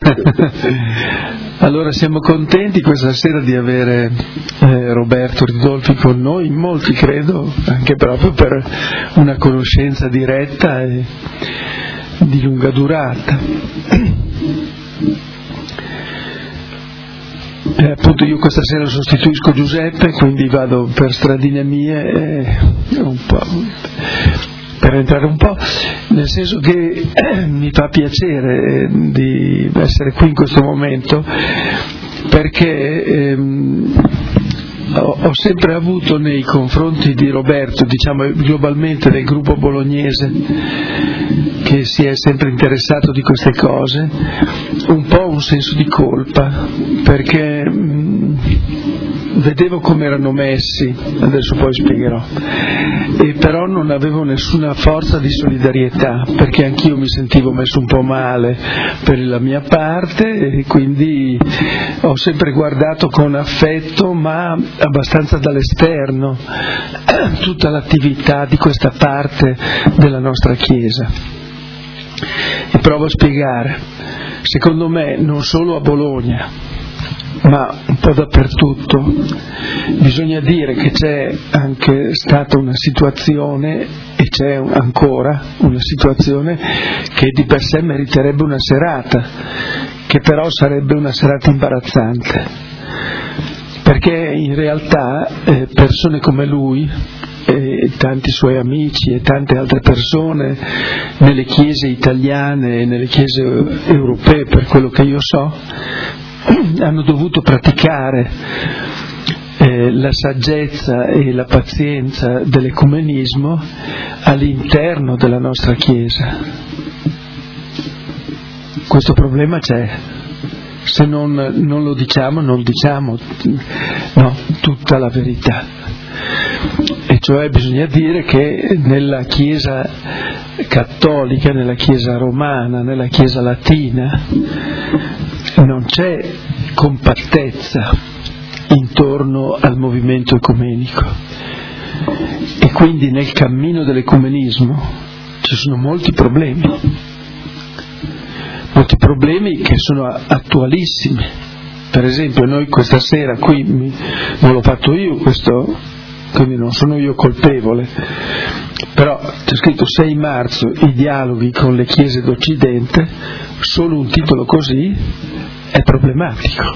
Allora siamo contenti questa sera di avere Roberto Ridolfi con noi, molti credo, anche proprio per una conoscenza diretta e di lunga durata. Appunto io questa sera sostituisco Giuseppe, quindi vado per stradine mie un po', per entrare un po', nel senso che mi fa piacere di essere qui in questo momento, perché ho sempre avuto nei confronti di Roberto, diciamo globalmente del gruppo bolognese che si è sempre interessato di queste cose, un po' un senso di colpa, perché vedevo come erano messi, adesso poi spiegherò, e però non avevo nessuna forza di solidarietà, perché anch'io mi sentivo messo un po' male per la mia parte, e quindi ho sempre guardato con affetto, ma abbastanza dall'esterno, tutta l'attività di questa parte della nostra Chiesa. E provo a spiegare. Secondo me, non solo a Bologna, ma un po' dappertutto, bisogna dire che c'è anche stata una situazione, e c'è ancora una situazione, che di per sé meriterebbe una serata, che però sarebbe una serata imbarazzante, perché in realtà persone come lui e tanti suoi amici e tante altre persone nelle chiese italiane e nelle chiese europee, per quello che io so, hanno dovuto praticare la saggezza e la pazienza dell'ecumenismo all'interno della nostra Chiesa. Questo problema c'è. Se non lo diciamo, non diciamo tutta la verità. E cioè bisogna dire che nella Chiesa cattolica, nella Chiesa romana, nella Chiesa latina non c'è compattezza intorno al movimento ecumenico, e quindi nel cammino dell'ecumenismo ci sono molti problemi che sono attualissimi. Per esempio noi questa sera qui, non l'ho fatto io questo, quindi non sono io colpevole, però c'è scritto 6 marzo i dialoghi con le chiese d'Occidente, solo un titolo così è problematico,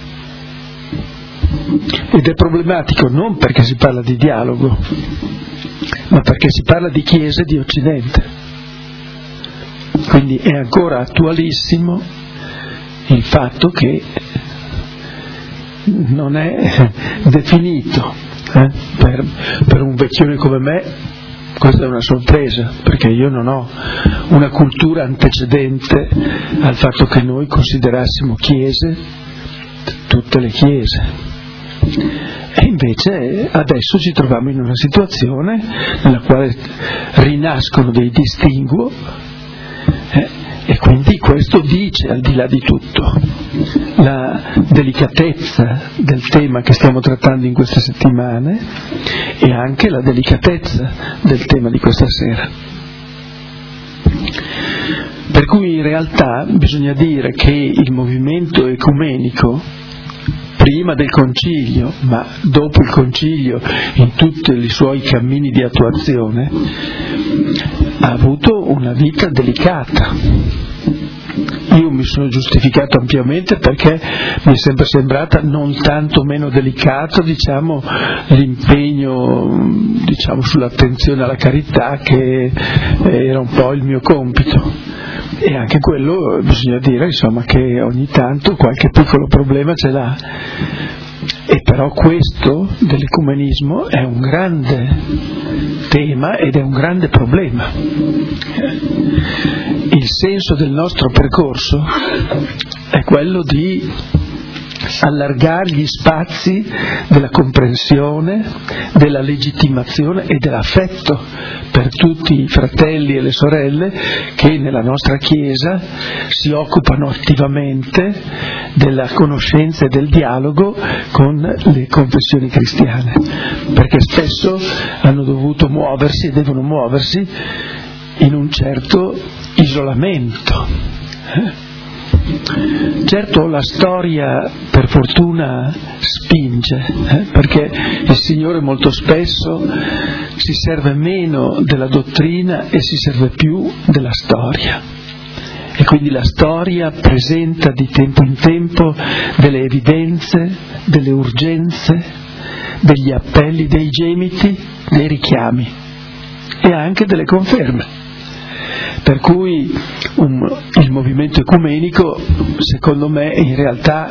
ed è problematico non perché si parla di dialogo, ma perché si parla di chiese di Occidente. Quindi è ancora attualissimo il fatto che non è definito. Per un vecchione come me questa è una sorpresa, perché io non ho una cultura antecedente al fatto che noi considerassimo chiese tutte le chiese, e invece adesso ci troviamo in una situazione nella quale rinascono dei distinguo, e quindi questo dice, al di là di tutto, la delicatezza del tema che stiamo trattando in queste settimane e anche la delicatezza del tema di questa sera. Per cui in realtà bisogna dire che il movimento ecumenico, prima del concilio, ma dopo il concilio in tutti i suoi cammini di attuazione, ha avuto una vita delicata. Io mi sono giustificato ampiamente perché mi è sempre sembrata non tanto meno delicato, l'impegno, sull'attenzione alla carità, che era un po' il mio compito, e anche quello bisogna dire che ogni tanto qualche piccolo problema ce l'ha. E però questo dell'ecumenismo è un grande tema ed è un grande problema. Il senso del nostro percorso è quello di allargare gli spazi della comprensione, della legittimazione e dell'affetto per tutti i fratelli e le sorelle che nella nostra Chiesa si occupano attivamente della conoscenza e del dialogo con le confessioni cristiane, perché spesso hanno dovuto muoversi e devono muoversi in un certo isolamento. certo la storia per fortuna spinge, perché il Signore molto spesso si serve meno della dottrina e si serve più della storia. E quindi la storia presenta di tempo in tempo delle evidenze, delle urgenze, degli appelli, dei gemiti, dei richiami e anche delle conferme. Per cui il movimento ecumenico, secondo me, in realtà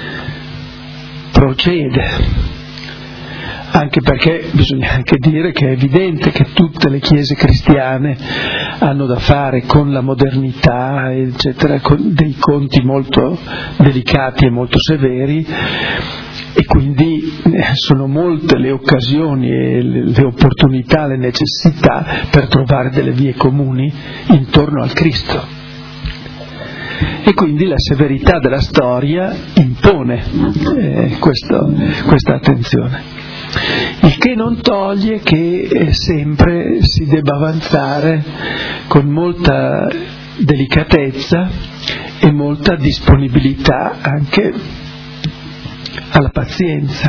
procede. Anche perché bisogna anche dire che è evidente che tutte le chiese cristiane hanno da fare con la modernità, eccetera, con dei conti molto delicati e molto severi, e quindi sono molte le occasioni e le opportunità, le necessità per trovare delle vie comuni intorno al Cristo. E quindi la severità della storia impone questa attenzione. Il che non toglie che sempre si debba avanzare con molta delicatezza e molta disponibilità anche alla pazienza.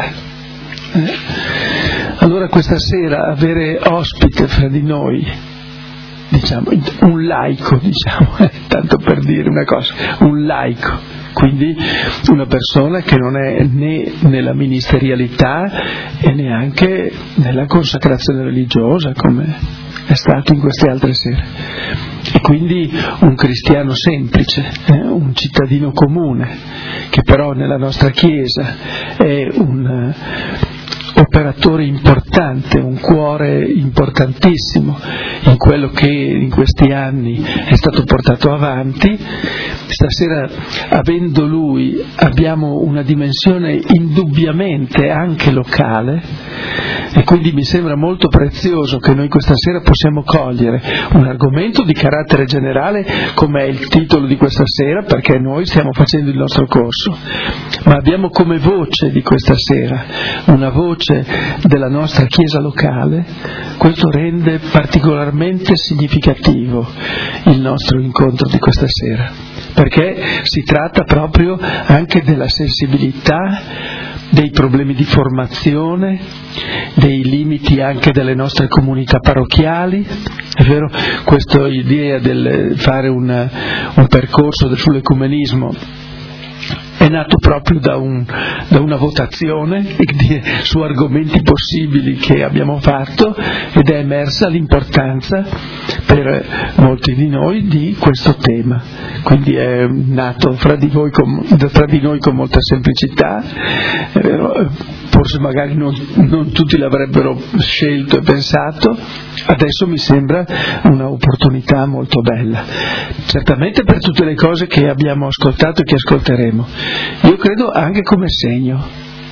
Allora questa sera avere ospite fra di noi, diciamo, un laico, tanto per dire una cosa, un laico, quindi una persona che non è né nella ministerialità e neanche nella consacrazione religiosa come è stato in queste altre sere, e quindi un cristiano semplice, un cittadino comune che però nella nostra Chiesa è un operatore importante, un cuore importantissimo in quello che in questi anni è stato portato avanti. Stasera, avendo lui, abbiamo una dimensione indubbiamente anche locale, e quindi mi sembra molto prezioso che noi questa sera possiamo cogliere un argomento di carattere generale come è il titolo di questa sera, perché noi stiamo facendo il nostro corso, ma abbiamo come voce di questa sera una voce della nostra Chiesa locale. Questo rende particolarmente significativo il nostro incontro di questa sera, perché si tratta proprio anche della sensibilità, dei problemi di formazione, dei limiti anche delle nostre comunità parrocchiali. È vero, questa idea del fare un percorso sull'ecumenismo è nato proprio da una votazione su argomenti possibili che abbiamo fatto, ed è emersa l'importanza per molti di noi di questo tema. Quindi è nato fra di noi con molta semplicità, forse magari non tutti l'avrebbero scelto e pensato, adesso mi sembra un'opportunità molto bella, certamente per tutte le cose che abbiamo ascoltato e che ascolteremo. Io credo anche come segno,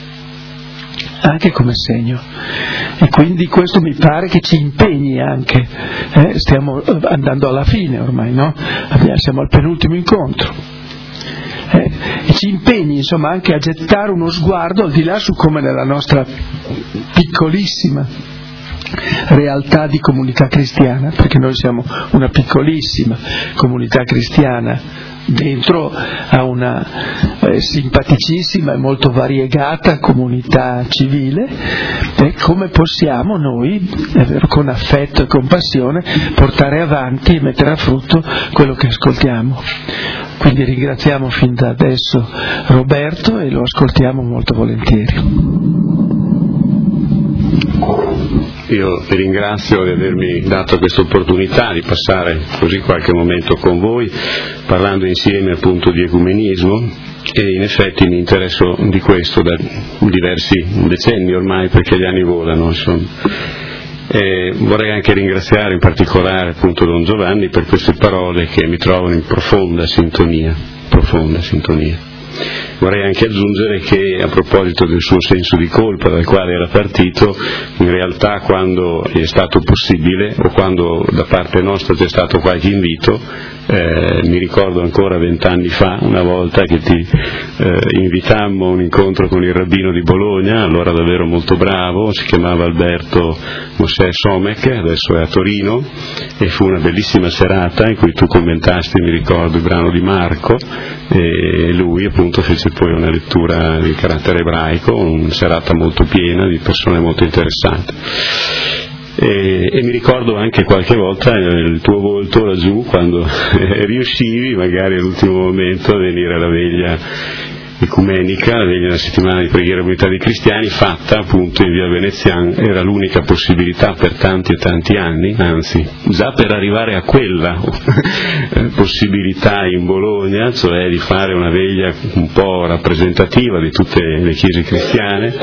e quindi questo mi pare che ci impegni anche, stiamo andando alla fine ormai, no? Siamo al penultimo incontro, e ci impegni insomma anche a gettare uno sguardo al di là su come nella nostra piccolissima realtà di comunità cristiana, perché noi siamo una piccolissima comunità cristiana dentro a una simpaticissima e molto variegata comunità civile, e come possiamo noi, con affetto e compassione, portare avanti e mettere a frutto quello che ascoltiamo. Quindi ringraziamo fin da adesso Roberto e lo ascoltiamo molto volentieri. Io vi ringrazio di avermi dato questa opportunità di passare così qualche momento con voi, parlando insieme appunto di ecumenismo, e in effetti mi interesso di questo da diversi decenni ormai, perché gli anni volano, insomma. E vorrei anche ringraziare in particolare appunto Don Giovanni per queste parole che mi trovano in profonda sintonia. Vorrei anche aggiungere che, a proposito del suo senso di colpa dal quale era partito, in realtà quando è stato possibile o quando da parte nostra c'è stato qualche invito, mi ricordo ancora 20 anni fa, una volta che ti invitammo a un incontro con il rabbino di Bologna, allora davvero molto bravo, si chiamava Alberto Mosè Somek, adesso è a Torino, e fu una bellissima serata in cui tu commentasti, mi ricordo, il brano di Marco, e lui appunto fece poi una lettura di carattere ebraico, una serata molto piena di persone molto interessate. E mi ricordo anche qualche volta il tuo volto laggiù quando riuscivi magari all'ultimo momento a venire alla veglia ecumenica, la veglia della settimana di preghiera e unità dei cristiani, fatta appunto in via Veneziana. Era l'unica possibilità per tanti e tanti anni, anzi già per arrivare a quella possibilità in Bologna, cioè di fare una veglia un po' rappresentativa di tutte le chiese cristiane,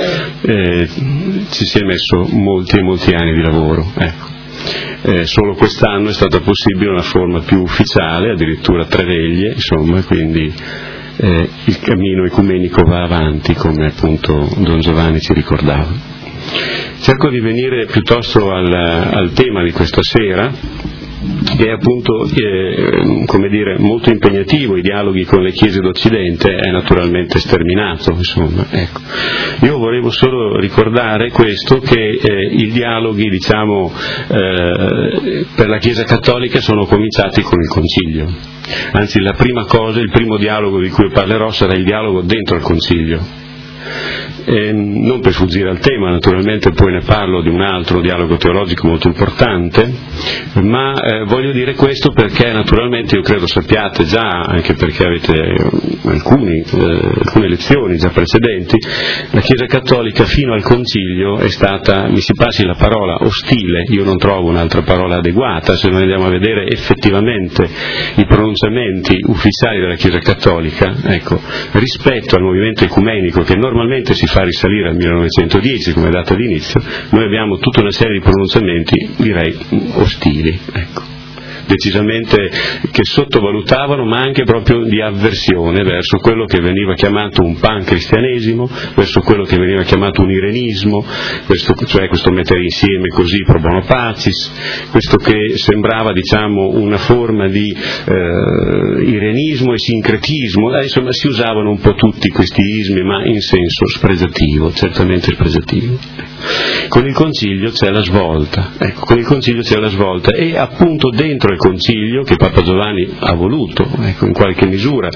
ci si è messo molti e molti anni di lavoro, ecco. Solo quest'anno è stata possibile una forma più ufficiale, addirittura 3 veglie, insomma, quindi il cammino ecumenico va avanti, come appunto Don Giovanni ci ricordava. Cerco di venire piuttosto al tema di questa sera, che è appunto come dire, molto impegnativo. I dialoghi con le chiese d'Occidente è naturalmente sterminato, insomma, ecco. Io volevo solo ricordare questo, che i dialoghi, diciamo, per la Chiesa cattolica sono cominciati con il Concilio. Anzi, la prima cosa, il primo dialogo di cui parlerò sarà il dialogo dentro il Concilio. Non per sfuggire al tema, naturalmente poi ne parlo di un altro dialogo teologico molto importante, ma voglio dire questo perché naturalmente io credo sappiate già, anche perché avete alcune lezioni già precedenti, la Chiesa Cattolica fino al Concilio è stata, mi si passi la parola, ostile. Io non trovo un'altra parola adeguata. Se noi andiamo a vedere effettivamente i pronunciamenti ufficiali della Chiesa Cattolica, ecco, rispetto al movimento ecumenico che normalmente si fa risalire al 1910 come data di inizio, noi abbiamo tutta una serie di pronunciamenti, direi, ostili, ecco, decisamente, che sottovalutavano, ma anche proprio di avversione verso quello che veniva chiamato un pancristianesimo, verso quello che veniva chiamato un irenismo, cioè questo mettere insieme così pro bono pacis, questo che sembrava, diciamo, una forma di irenismo e sincretismo. Insomma, si usavano un po' tutti questi ismi, ma in senso spregiativo, certamente spregiativo. Con il Concilio c'è la svolta, ecco, con il Concilio c'è la svolta, e appunto dentro il Concilio, che Papa Giovanni ha voluto, ecco, in qualche misura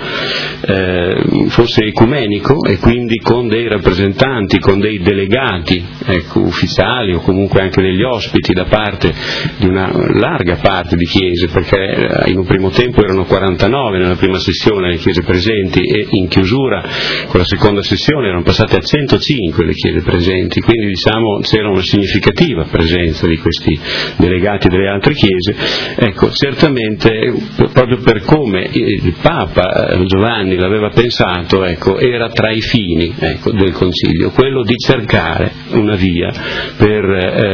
fosse ecumenico, e quindi con dei rappresentanti, con dei delegati, ecco, ufficiali o comunque anche degli ospiti da parte di una larga parte di chiese, perché in un primo tempo erano 49 nella prima sessione le chiese presenti, e in chiusura con la seconda sessione erano passate a 105 le chiese presenti, quindi diciamo c'era una significativa presenza di questi delegati delle altre chiese. Ecco, certamente proprio per come il Papa Giovanni l'aveva pensato, ecco, era tra i fini, ecco, del Concilio quello di cercare una via per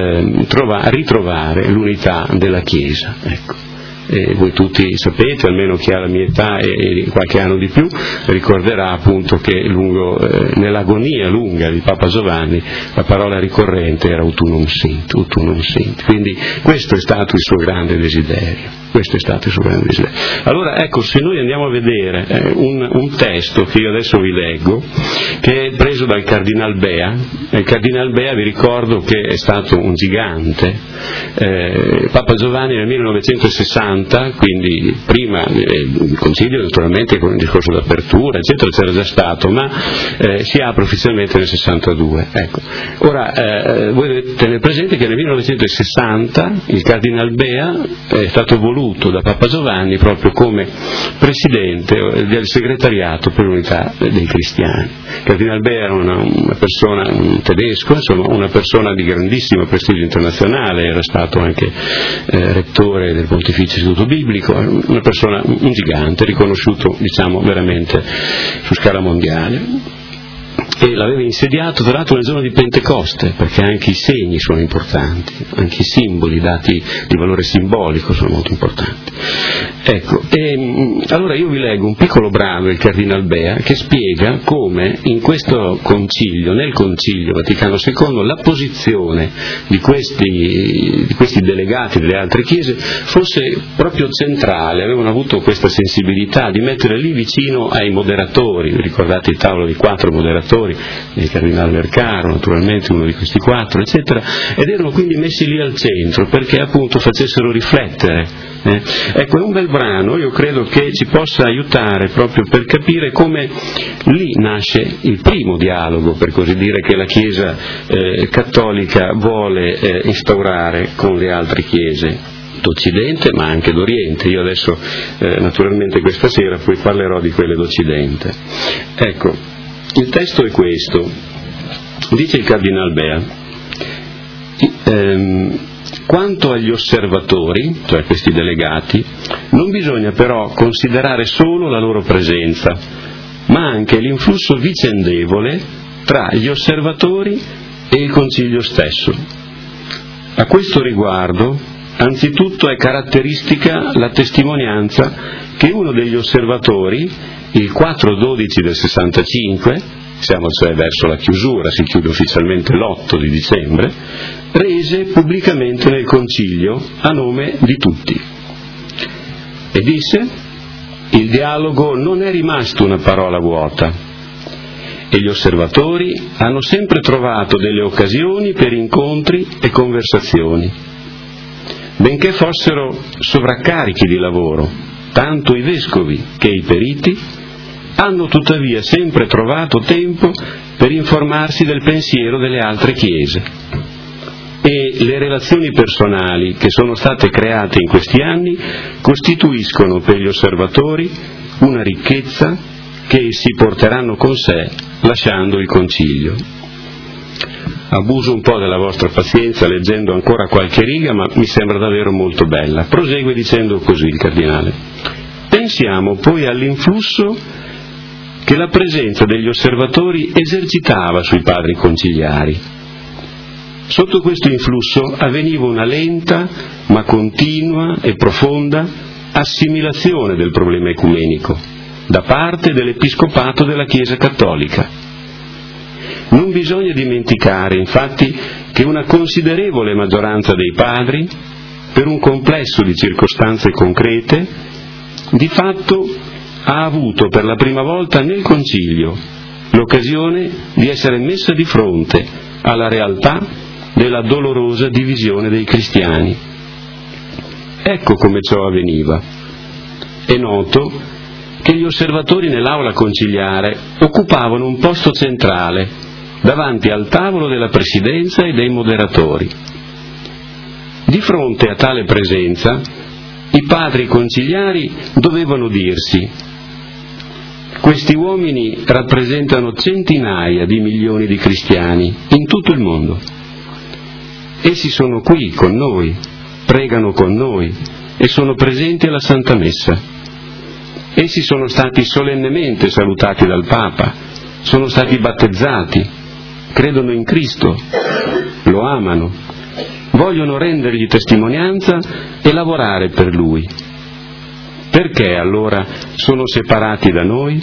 ritrovare l'unità della Chiesa, ecco. E voi tutti sapete, almeno chi ha la mia età e qualche anno di più, ricorderà appunto che nell'agonia lunga di Papa Giovanni la parola ricorrente era ut unum sint, ut unum sint. Quindi questo è stato il suo grande desiderio. Questo è stato il suo grande desiderio. Allora, ecco, se noi andiamo a vedere un testo che io adesso vi leggo, che è preso dal Cardinal Bea. Il Cardinal Bea, vi ricordo che è stato un gigante. Papa Giovanni nel 1960, quindi prima il Concilio naturalmente con il discorso d'apertura eccetera c'era già stato, ma si apre ufficialmente nel 62. Ecco. Ora voi dovete tenere presente che nel 1960 il Cardinal Bea è stato voluto da Papa Giovanni proprio come presidente del segretariato per l'unità dei cristiani. Il Cardinal Bea era una persona, un tedesco, insomma una persona di grandissimo prestigio internazionale, era stato anche rettore del Pontificio Istituto Biblico, una persona, un gigante riconosciuto, diciamo, veramente su scala mondiale. e l'aveva insediato tra l'altro nel giorno di Pentecoste, perché anche i segni sono importanti, anche i simboli dati di valore simbolico sono molto importanti. Ecco, allora io vi leggo un piccolo brano del Cardinal Bea che spiega come in questo concilio, nel Concilio Vaticano II, la posizione di questi delegati delle altre chiese fosse proprio centrale. Avevano avuto questa sensibilità di mettere lì vicino ai moderatori. Vi ricordate il tavolo di 4 moderatori, il Cardinale Mercaro naturalmente uno di questi 4, eccetera, ed erano quindi messi lì al centro perché appunto facessero riflettere. Ecco, è un bel brano, io credo che ci possa aiutare proprio per capire come lì nasce il primo dialogo, per così dire, che la Chiesa cattolica vuole instaurare con le altre chiese d'Occidente ma anche d'Oriente. Io adesso naturalmente questa sera poi parlerò di quelle d'Occidente. Ecco, il testo è questo, dice il Cardinal Bea: quanto agli osservatori, cioè questi delegati, non bisogna però considerare solo la loro presenza, ma anche l'influsso vicendevole tra gli osservatori e il Concilio stesso. A questo riguardo, anzitutto è caratteristica la testimonianza che uno degli osservatori, il 4/12 del 65, siamo cioè verso la chiusura, si chiude ufficialmente l'8 di dicembre, rese pubblicamente nel Concilio a nome di tutti. E disse: il dialogo non è rimasto una parola vuota, e gli osservatori hanno sempre trovato delle occasioni per incontri e conversazioni. Benché fossero sovraccarichi di lavoro, tanto i vescovi che i periti, hanno tuttavia sempre trovato tempo per informarsi del pensiero delle altre chiese. E le relazioni personali che sono state create in questi anni costituiscono per gli osservatori una ricchezza che essi porteranno con sé lasciando il Concilio. Abuso un po' della vostra pazienza leggendo ancora qualche riga, ma mi sembra davvero molto bella. Prosegue dicendo così il Cardinale: pensiamo poi all'influsso che la presenza degli osservatori esercitava sui padri conciliari. Sotto questo influsso avveniva una lenta ma continua e profonda assimilazione del problema ecumenico da parte dell'Episcopato della Chiesa Cattolica. Non bisogna dimenticare, infatti, che una considerevole maggioranza dei padri, per un complesso di circostanze concrete, di fatto ha avuto per la prima volta nel Concilio l'occasione di essere messa di fronte alla realtà della dolorosa divisione dei cristiani. Ecco come ciò avveniva. È noto che gli osservatori nell'aula conciliare occupavano un posto centrale davanti al tavolo della presidenza e dei moderatori. Di fronte a tale presenza, i padri conciliari dovevano dirsi: questi uomini rappresentano centinaia di milioni di cristiani in tutto il mondo. Essi sono qui con noi, pregano con noi e sono presenti alla Santa Messa. Essi sono stati solennemente salutati dal Papa, sono stati battezzati, credono in Cristo, lo amano, vogliono rendergli testimonianza e lavorare per Lui. Perché allora sono separati da noi?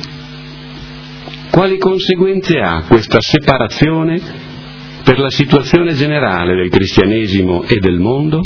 Quali conseguenze ha questa separazione per la situazione generale del cristianesimo e del mondo?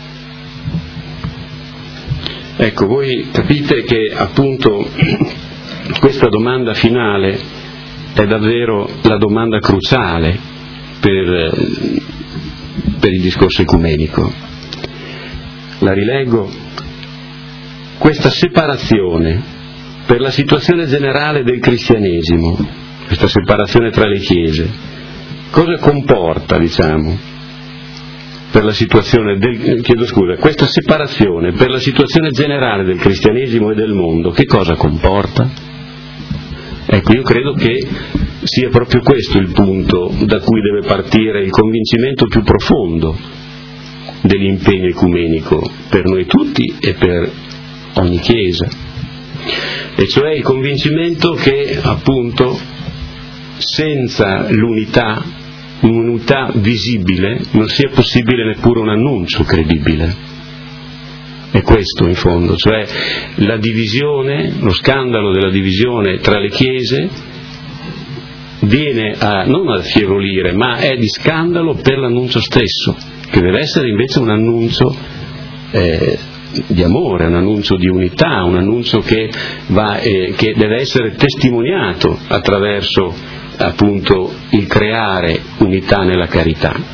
Ecco, voi capite che appunto questa domanda finale è davvero la domanda cruciale per il discorso ecumenico. La rileggo: questa separazione per la situazione generale del cristianesimo, questa separazione tra le chiese, cosa comporta, diciamo, per la situazione questa separazione per la situazione generale del cristianesimo e del mondo, che cosa comporta? Ecco, io credo che sia proprio questo il punto da cui deve partire il convincimento più profondo dell'impegno ecumenico per noi tutti e per ogni Chiesa, e cioè il convincimento che appunto senza l'unità, un'unità visibile, non sia possibile neppure un annuncio credibile. È questo in fondo, cioè la divisione, lo scandalo della divisione tra le chiese viene non a affievolire, ma è di scandalo per l'annuncio stesso, che deve essere invece un annuncio di amore, un annuncio di unità, un annuncio che deve essere testimoniato attraverso appunto il creare unità nella carità.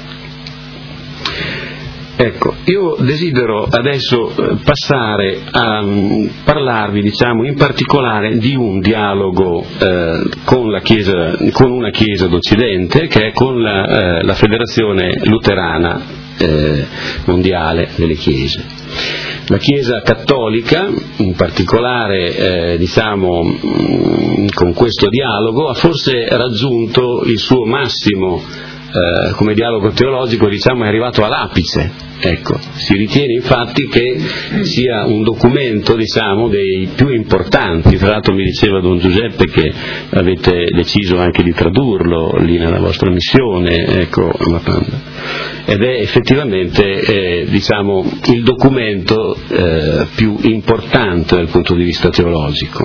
Ecco, io desidero adesso passare a parlarvi, diciamo, in particolare di un dialogo con una chiesa d'Occidente, che è con la Federazione Luterana Mondiale delle Chiese. La Chiesa Cattolica, in particolare, diciamo, con questo dialogo, ha forse raggiunto il suo massimo come dialogo teologico, diciamo, è arrivato all'apice. Ecco, si ritiene infatti che sia un documento, diciamo, dei più importanti. Tra l'altro mi diceva Don Giuseppe che avete deciso anche di tradurlo lì nella vostra missione, ecco, ed è effettivamente diciamo, il documento più importante dal punto di vista teologico.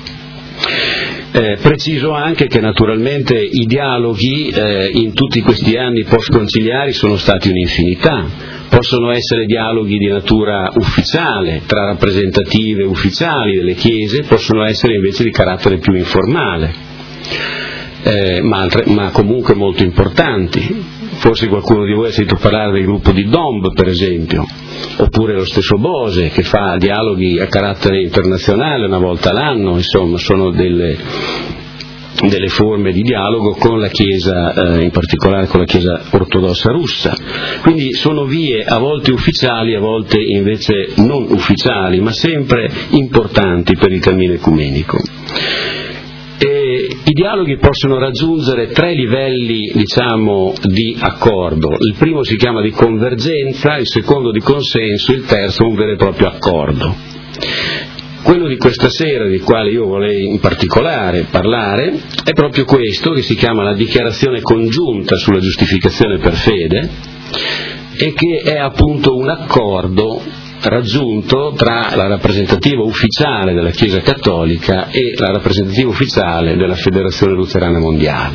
Preciso anche che naturalmente i dialoghi in tutti questi anni post-conciliari sono stati un'infinità. Possono essere dialoghi di natura ufficiale, tra rappresentative ufficiali delle chiese, possono essere invece di carattere più informale, ma comunque molto importanti. Forse qualcuno di voi ha sentito parlare del gruppo di Domb, per esempio, oppure lo stesso Bose, che fa dialoghi a carattere internazionale una volta l'anno. Insomma, sono delle forme di dialogo con la Chiesa, in particolare con la Chiesa ortodossa russa. Quindi sono vie a volte ufficiali, a volte invece non ufficiali, ma sempre importanti per il cammino ecumenico. I dialoghi possono raggiungere 3 livelli, diciamo, di accordo. Il primo si chiama di convergenza, il secondo di consenso, il terzo un vero e proprio accordo. Quello di questa sera, di quale io vorrei in particolare parlare, è proprio questo, che si chiama la dichiarazione congiunta sulla giustificazione per fede, e che è appunto un accordo raggiunto tra la rappresentativa ufficiale della Chiesa Cattolica e la rappresentativa ufficiale della Federazione Luterana Mondiale.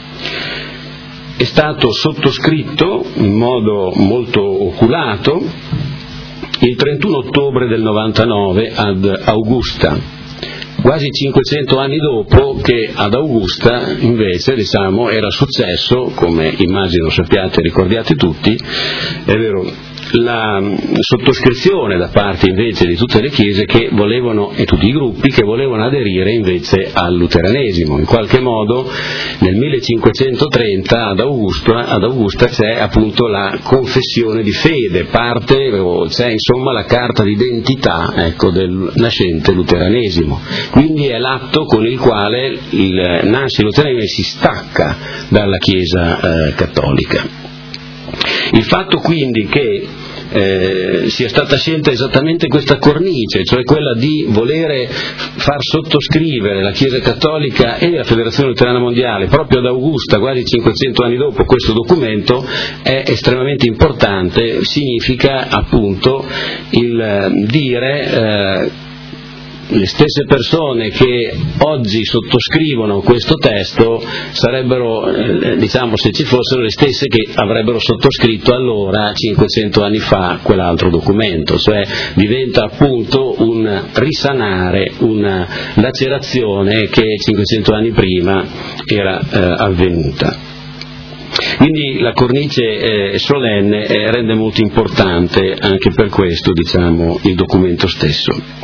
È stato sottoscritto in modo molto oculato il 31 ottobre del 99 ad Augusta, quasi 500 anni dopo che ad Augusta invece, diciamo, era successo, come immagino sappiate e ricordiate tutti, è vero, la sottoscrizione da parte invece di tutte le chiese che volevano, e tutti i gruppi che volevano aderire invece al luteranesimo. In qualche modo nel 1530 ad Augusta c'è appunto la confessione di fede, c'è insomma la carta d'identità, ecco, del nascente luteranesimo. Quindi è l'atto con il quale il nasce luteranesimo si stacca dalla Chiesa cattolica. Il fatto quindi che sia stata scelta esattamente questa cornice, cioè quella di volere far sottoscrivere la Chiesa Cattolica e la Federazione Luterana Mondiale proprio ad Augusta, quasi 500 anni dopo, questo documento è estremamente importante. Significa appunto il dire le stesse persone che oggi sottoscrivono questo testo sarebbero, diciamo, se ci fossero, le stesse che avrebbero sottoscritto allora, 500 anni fa, quell'altro documento. Cioè diventa appunto un risanare una lacerazione che 500 anni prima era avvenuta. Quindi la cornice solenne rende molto importante anche per questo, diciamo, il documento stesso.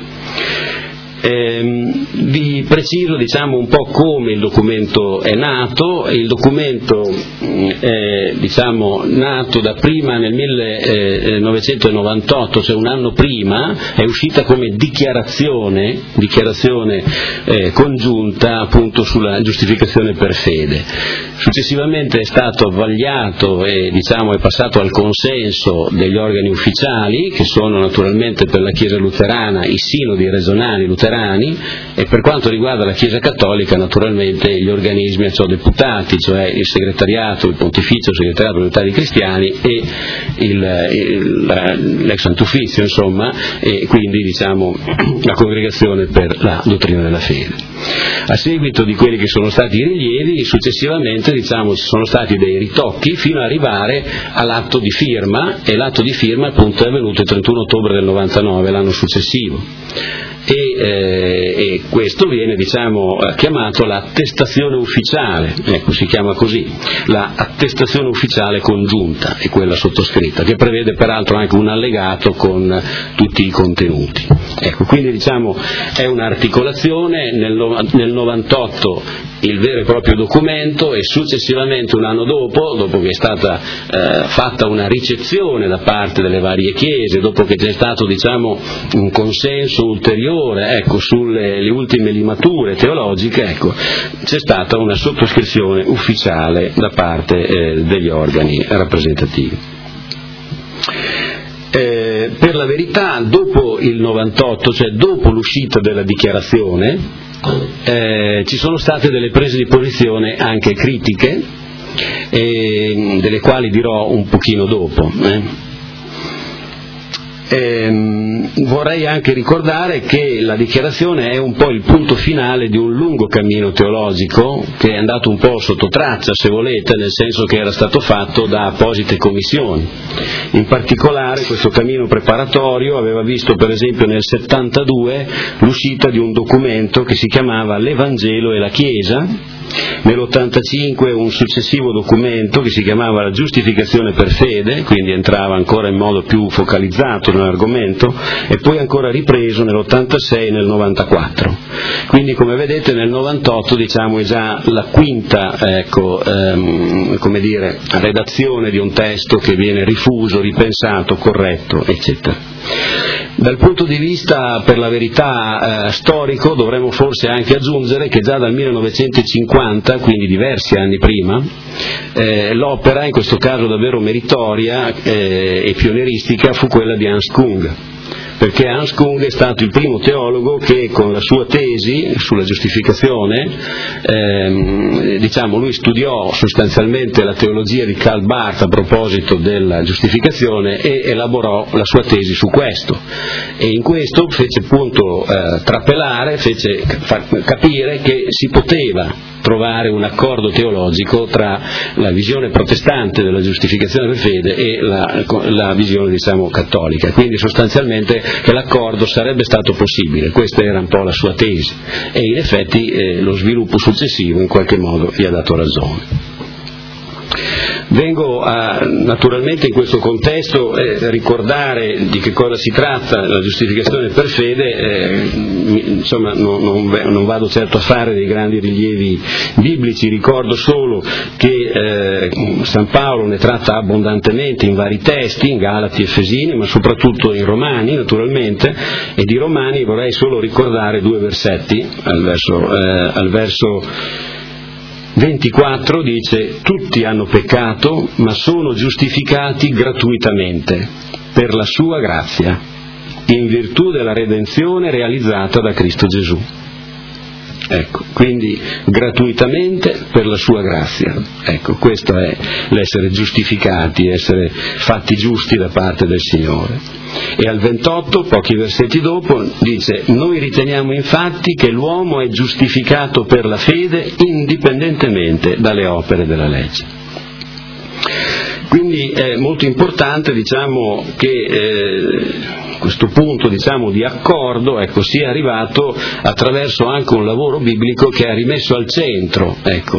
Vi preciso, diciamo, un po' come il documento è nato. Il documento è, diciamo, nato da prima nel 1998, cioè un anno prima, è uscita come dichiarazione congiunta appunto sulla giustificazione per fede. Successivamente è stato vagliato e, diciamo, è passato al consenso degli organi ufficiali, che sono naturalmente per la Chiesa luterana i sinodi regionali luterani luterani, e per quanto riguarda la Chiesa Cattolica naturalmente gli organismi a ciò deputati, cioè il segretariato, il pontificio segretariato unitari cristiani e l'ex Sant'Uffizio, insomma, e quindi diciamo la Congregazione per la dottrina della fede. A seguito di quelli che sono stati i rilievi, successivamente diciamo ci sono stati dei ritocchi fino ad arrivare all'atto di firma, e l'atto di firma appunto è avvenuto il 31 ottobre del 99, l'anno successivo. E questo viene diciamo chiamato l'attestazione ufficiale, ecco, si chiama così, la attestazione ufficiale congiunta è quella sottoscritta, che prevede peraltro anche un allegato con tutti i contenuti. Ecco, quindi diciamo è un'articolazione, nel 98 il vero e proprio documento, e successivamente un anno dopo che è stata fatta una ricezione da parte delle varie chiese, dopo che c'è stato diciamo un consenso ulteriore, ecco, sulle ultime limature teologiche, ecco, c'è stata una sottoscrizione ufficiale da parte degli organi rappresentativi. Per la verità, dopo il 98, cioè dopo l'uscita della dichiarazione, ci sono state delle prese di posizione anche critiche, delle quali dirò un pochino dopo. Vorrei anche ricordare che la dichiarazione è un po' il punto finale di un lungo cammino teologico che è andato un po' sotto traccia, se volete, nel senso che era stato fatto da apposite commissioni. In particolare questo cammino preparatorio aveva visto per esempio nel 72 l'uscita di un documento che si chiamava L'Evangelo e la Chiesa, nell'85 un successivo documento che si chiamava La giustificazione per fede, quindi entrava ancora in modo più focalizzato nell'argomento, e poi ancora ripreso nell'86 e nel 94. Quindi come vedete nel 98 diciamo è già la quinta redazione di un testo che viene rifuso, ripensato, corretto, eccetera. Dal punto di vista, per la verità, storico, dovremmo forse anche aggiungere che già dal 1950, quindi diversi anni prima, l'opera, in questo caso davvero meritoria e pionieristica, fu quella di Hans Kung, perché Hans Kung è stato il primo teologo che con la sua tesi sulla giustificazione, lui studiò sostanzialmente la teologia di Karl Barth a proposito della giustificazione e elaborò la sua tesi su questo, e in questo fece appunto trapelare, fece capire che si poteva trovare un accordo teologico tra la visione protestante della giustificazione per fede e la visione cattolica, quindi sostanzialmente che l'accordo sarebbe stato possibile. Questa era un po' la sua tesi, e in effetti lo sviluppo successivo in qualche modo gli ha dato ragione. Vengo naturalmente in questo contesto ricordare di che cosa si tratta la giustificazione per fede, non vado certo a fare dei grandi rilievi biblici, ricordo solo che San Paolo ne tratta abbondantemente in vari testi, in Galati, Efesini, ma soprattutto in Romani naturalmente, e di Romani vorrei solo ricordare due versetti. Al verso 24 dice: tutti hanno peccato ma sono giustificati gratuitamente per la sua grazia in virtù della redenzione realizzata da Cristo Gesù. Ecco, quindi gratuitamente per la sua grazia. Ecco, questo è l'essere giustificati, essere fatti giusti da parte del Signore. E al 28, pochi versetti dopo, dice: noi riteniamo infatti che l'uomo è giustificato per la fede indipendentemente dalle opere della legge. Quindi è molto importante che questo punto di accordo sia arrivato attraverso anche un lavoro biblico che ha rimesso al centro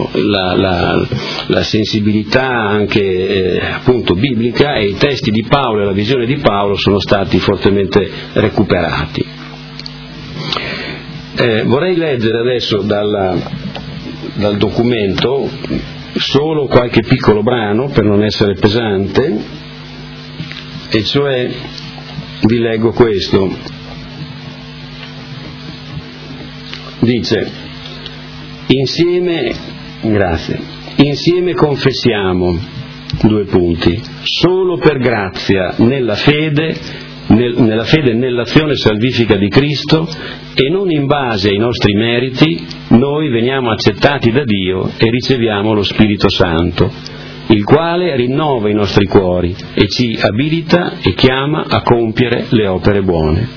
la sensibilità anche appunto biblica, e i testi di Paolo e la visione di Paolo sono stati fortemente recuperati. Vorrei leggere adesso dal documento solo qualche piccolo brano per non essere pesante, e cioè vi leggo questo. Dice: insieme confessiamo, solo per grazia nella fede nella fede nell'azione salvifica di Cristo, e non in base ai nostri meriti noi veniamo accettati da Dio e riceviamo lo Spirito Santo, il quale rinnova i nostri cuori e ci abilita e chiama a compiere le opere buone.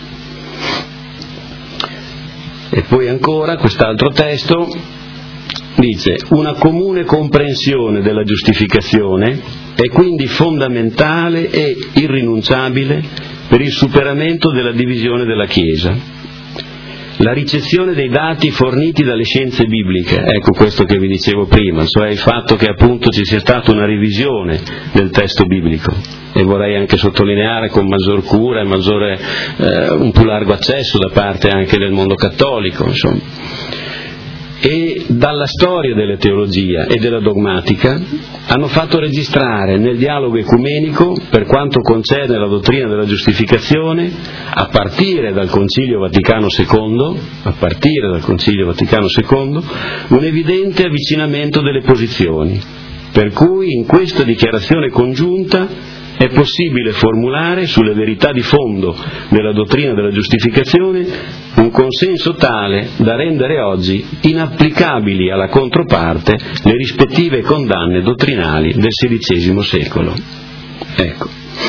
E poi ancora quest'altro testo dice: una comune comprensione della giustificazione è quindi fondamentale e irrinunciabile per il superamento della divisione della Chiesa. La ricezione dei dati forniti dalle scienze bibliche, ecco questo che vi dicevo prima, cioè il fatto che appunto ci sia stata una revisione del testo biblico, e vorrei anche sottolineare con maggior cura e maggiore un più largo accesso da parte anche del mondo cattolico, insomma. E dalla storia della teologia e della dogmatica hanno fatto registrare nel dialogo ecumenico, per quanto concerne la dottrina della giustificazione, a partire dal Concilio Vaticano II, un evidente avvicinamento delle posizioni, per cui in questa dichiarazione congiunta è possibile formulare sulle verità di fondo della dottrina della giustificazione un consenso tale da rendere oggi inapplicabili alla controparte le rispettive condanne dottrinali del XVI secolo. Ecco.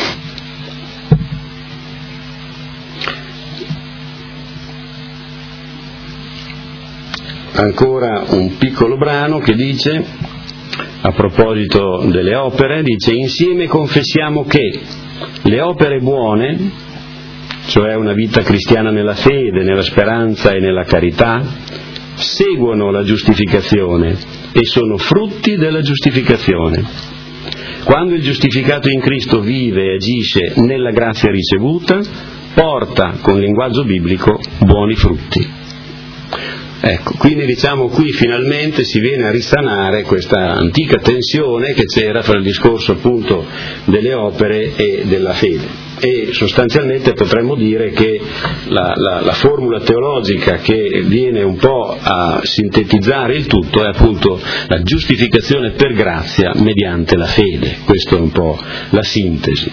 Ancora un piccolo brano che dice, a proposito delle opere, dice: insieme confessiamo che le opere buone, cioè una vita cristiana nella fede, nella speranza e nella carità, seguono la giustificazione e sono frutti della giustificazione. Quando il giustificato in Cristo vive e agisce nella grazia ricevuta, porta, con linguaggio biblico, buoni frutti. Ecco, quindi diciamo qui finalmente si viene a risanare questa antica tensione che c'era fra il discorso appunto delle opere e della fede, e sostanzialmente potremmo dire che la formula teologica che viene un po' a sintetizzare il tutto è appunto la giustificazione per grazia mediante la fede. Questa è un po' la sintesi.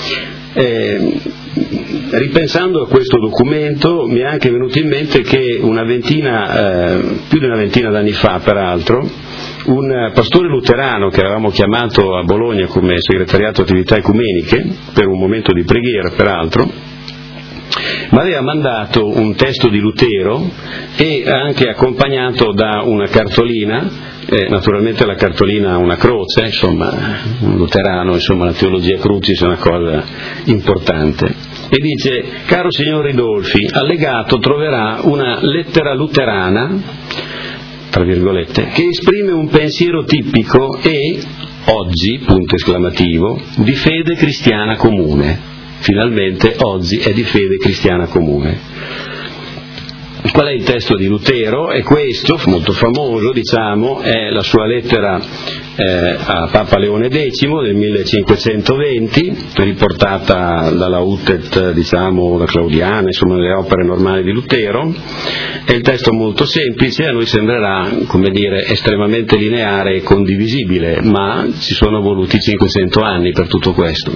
Ripensando a questo documento mi è anche venuto in mente che più di una ventina d'anni fa peraltro, un pastore luterano che avevamo chiamato a Bologna come segretariato attività ecumeniche, per un momento di preghiera peraltro, mi aveva mandato un testo di Lutero e anche accompagnato da una cartolina. Naturalmente la cartolina ha una croce, insomma, un luterano, insomma, la teologia crucis è una cosa importante. E dice: caro signor Ridolfi, allegato troverà una lettera luterana, tra virgolette, che esprime un pensiero tipico e, oggi, punto esclamativo, di fede cristiana comune. Finalmente oggi è di fede cristiana comune. Qual è il testo di Lutero? È questo, molto famoso, diciamo, è la sua lettera a Papa Leone X del 1520, riportata dalla Utet, diciamo, la Claudiana, insomma, le opere normali di Lutero. È il testo molto semplice, a noi sembrerà, come dire, estremamente lineare e condivisibile, ma ci sono voluti 500 anni per tutto questo.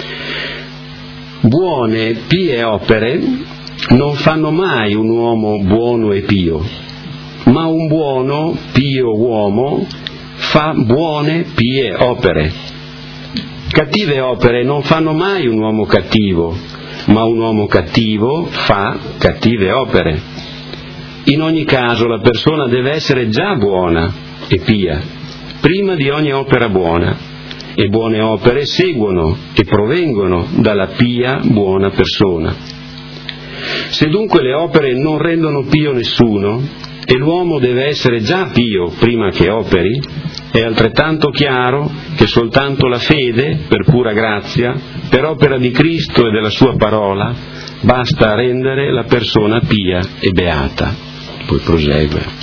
Buone, pie opere non fanno mai un uomo buono e pio, ma un buono, pio uomo fa buone, pie opere. Cattive opere non fanno mai un uomo cattivo, ma un uomo cattivo fa cattive opere. In ogni caso la persona deve essere già buona e pia, prima di ogni opera buona, e buone opere seguono e provengono dalla pia buona persona. Se dunque le opere non rendono pio nessuno, e l'uomo deve essere già pio prima che operi, è altrettanto chiaro che soltanto la fede, per pura grazia, per opera di Cristo e della sua parola, basta a rendere la persona pia e beata. Poi prosegue.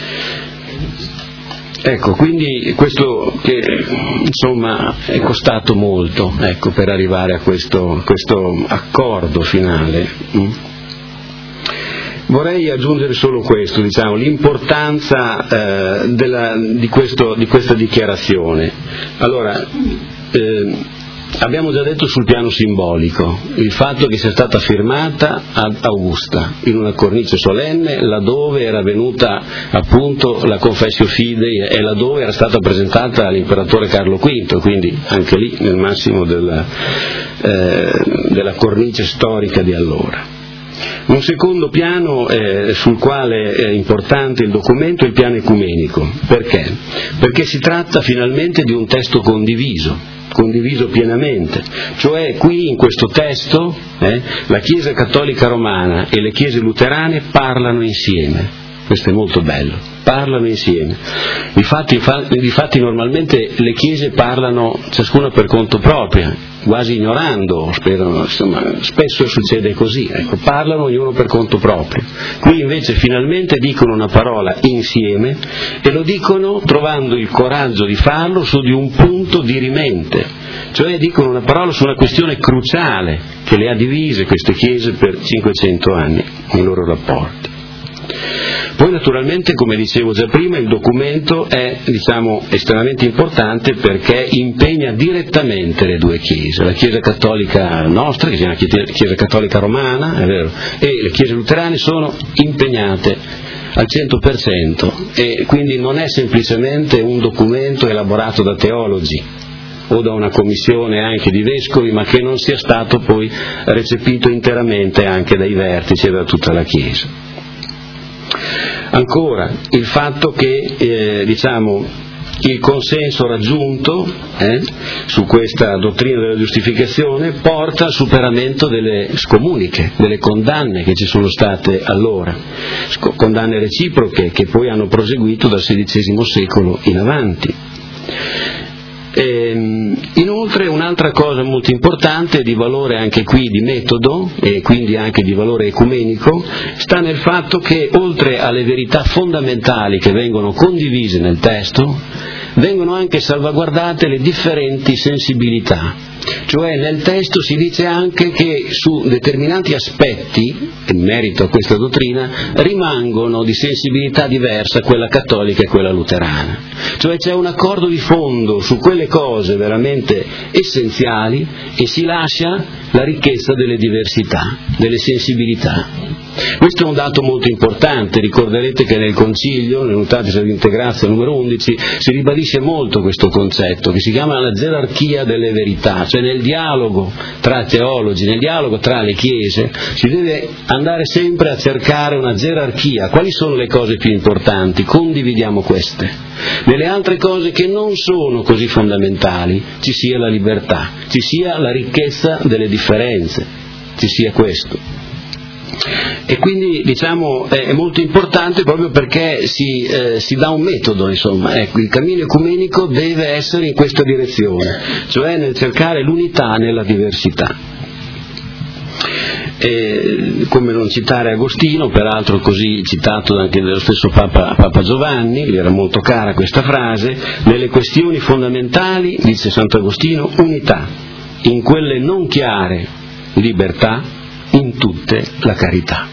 Ecco, quindi questo che insomma è costato molto, ecco, per arrivare a questo accordo finale. Vorrei aggiungere solo questo, diciamo, l'importanza di questa dichiarazione. Allora, abbiamo già detto sul piano simbolico, il fatto che sia stata firmata ad Augusta, in una cornice solenne, laddove era venuta appunto la Confessio Fidei e laddove era stata presentata all'imperatore Carlo V, quindi anche lì nel massimo della cornice storica di allora. Un secondo piano sul quale è importante il documento è il piano ecumenico. Perché? Perché si tratta finalmente di un testo condiviso pienamente, cioè qui in questo testo la Chiesa Cattolica Romana e le Chiese Luterane parlano insieme. Questo è molto bello, parlano insieme. Difatti normalmente le chiese parlano ciascuna per conto proprio, quasi ignorando, spesso succede così, parlano ognuno per conto proprio. Qui invece finalmente dicono una parola insieme e lo dicono trovando il coraggio di farlo su di un punto dirimente, cioè dicono una parola su una questione cruciale che le ha divise queste chiese per 500 anni nei loro rapporti. Poi naturalmente, come dicevo già prima, il documento è estremamente importante perché impegna direttamente le due chiese, la Chiesa Cattolica nostra, che si chiama Chiesa Cattolica Romana, è vero, e le chiese luterane sono impegnate al 100%, e quindi non è semplicemente un documento elaborato da teologi o da una commissione anche di vescovi, ma che non sia stato poi recepito interamente anche dai vertici e da tutta la Chiesa. Ancora, il fatto che il consenso raggiunto su questa dottrina della giustificazione porta al superamento delle scomuniche, delle condanne che ci sono state allora, condanne reciproche che poi hanno proseguito dal XVI secolo in avanti. Inoltre un'altra cosa molto importante, di valore anche qui di metodo e quindi anche di valore ecumenico, sta nel fatto che oltre alle verità fondamentali che vengono condivise nel testo, vengono anche salvaguardate le differenti sensibilità. Cioè nel testo si dice anche che su determinati aspetti, in merito a questa dottrina, rimangono di sensibilità diversa quella cattolica e quella luterana. Cioè c'è un accordo di fondo su quelle cose veramente essenziali e si lascia la ricchezza delle diversità, delle sensibilità. Questo è un dato molto importante. Ricorderete che nel Concilio, nell'Unitatis ad Integratio numero 11, si ribadisce molto questo concetto, che si chiama la gerarchia delle verità, cioè nel dialogo tra teologi, nel dialogo tra le chiese, si deve andare sempre a cercare una gerarchia. Quali sono le cose più importanti? Condividiamo queste. Nelle altre cose che non sono così fondamentali ci sia la libertà, ci sia la ricchezza delle differenze, ci sia questo. E quindi è molto importante proprio perché si dà un metodo, il cammino ecumenico deve essere in questa direzione, cioè nel cercare l'unità nella diversità. E come non citare Agostino, peraltro così citato anche dallo stesso Papa Giovanni, gli era molto cara questa frase: nelle questioni fondamentali, dice Sant'Agostino, unità, in quelle non chiare libertà, in tutte la carità.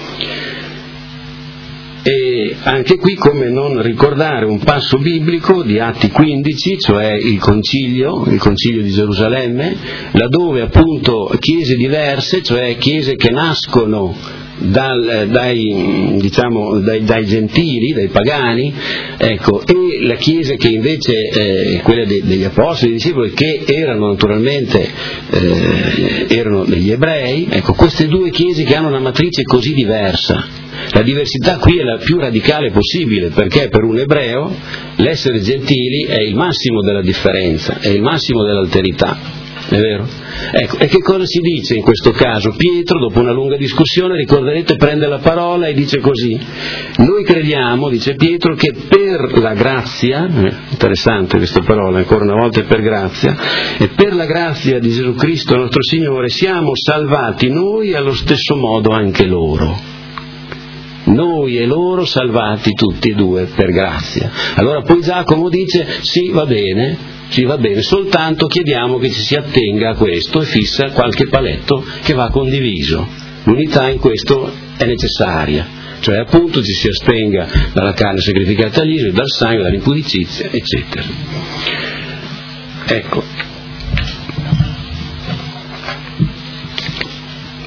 E anche qui come non ricordare un passo biblico di Atti 15, cioè il concilio di Gerusalemme, laddove appunto chiese diverse, cioè chiese che nascono dai gentili, dai pagani, e la chiesa che invece quella degli apostoli, dei discepoli, che erano naturalmente erano degli ebrei. Queste due chiese che hanno una matrice così diversa. La diversità qui è la più radicale possibile, perché per un ebreo l'essere gentili è il massimo della differenza, è il massimo dell'alterità. È vero? E che cosa si dice in questo caso? Pietro, dopo una lunga discussione, ricorderete, prende la parola e dice così: noi crediamo, dice Pietro, che per la grazia, interessante questa parola, ancora una volta, per grazia, e per la grazia di Gesù Cristo nostro Signore siamo salvati noi e allo stesso modo anche loro. Noi e loro salvati tutti e due per grazia. Allora poi Giacomo dice: sì, va bene, soltanto chiediamo che ci si attenga a questo e fissa qualche paletto che va condiviso. L'unità in questo è necessaria, cioè appunto ci si astenga dalla carne sacrificata agli idoli, dal sangue, dall'impudicizia, eccetera.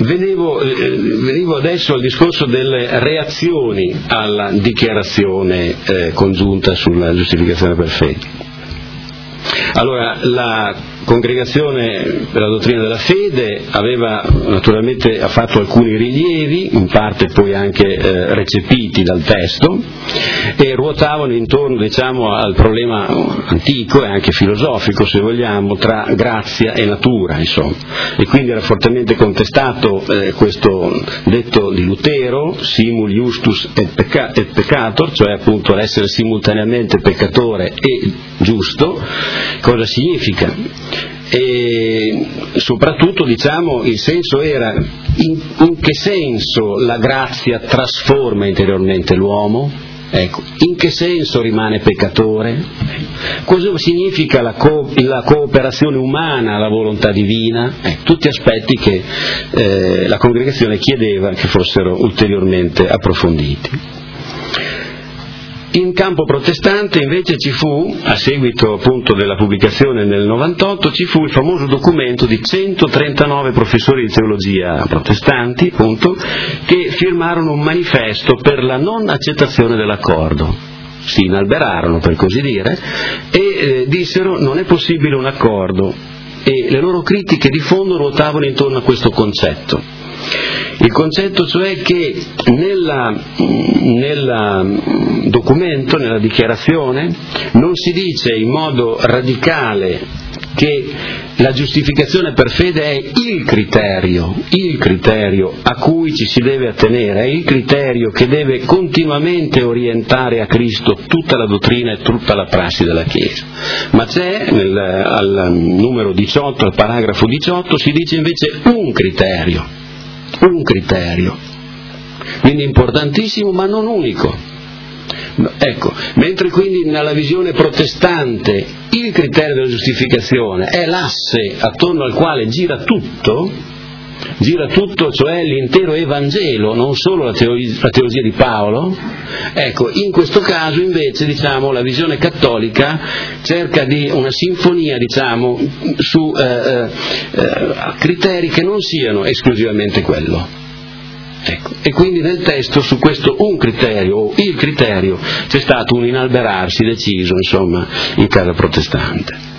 Venivo adesso al discorso delle reazioni alla dichiarazione congiunta sulla giustificazione per fede. Allora, la Congregazione per la dottrina della fede ha fatto alcuni rilievi, in parte poi anche recepiti dal testo, e ruotavano intorno, diciamo, al problema antico e anche filosofico, se vogliamo, tra grazia e natura, insomma. E quindi era fortemente contestato questo detto di Lutero, simul justus et peccator, cioè appunto l'essere simultaneamente peccatore e giusto. Cosa significa? E soprattutto, diciamo, il senso era in che senso la grazia trasforma interiormente l'uomo, ecco, in che senso rimane peccatore, cosa significa la cooperazione umana alla volontà divina, tutti aspetti che la congregazione chiedeva che fossero ulteriormente approfonditi. In campo protestante invece ci fu, a seguito appunto della pubblicazione nel 98, ci fu il famoso documento di 139 professori di teologia protestanti, appunto, che firmarono un manifesto per la non accettazione dell'accordo. Si inalberarono, per così dire, e dissero non è possibile un accordo, e le loro critiche di fondo ruotavano intorno a questo concetto. Il concetto cioè che nel documento, nella dichiarazione, non si dice in modo radicale che la giustificazione per fede è il criterio a cui ci si deve attenere, è il criterio che deve continuamente orientare a Cristo tutta la dottrina e tutta la prassi della Chiesa. Ma c'è al numero 18, al paragrafo 18, si dice invece un criterio, quindi importantissimo ma non unico. Ecco, mentre quindi nella visione protestante il criterio della giustificazione è l'asse attorno al quale gira tutto, cioè l'intero Evangelo, non solo la teologia di Paolo, ecco, in questo caso invece, diciamo, la visione cattolica cerca di una sinfonia, diciamo, su criteri che non siano esclusivamente quello. Ecco. E quindi nel testo su questo un criterio, o il criterio, c'è stato un inalberarsi deciso, insomma, in casa protestante.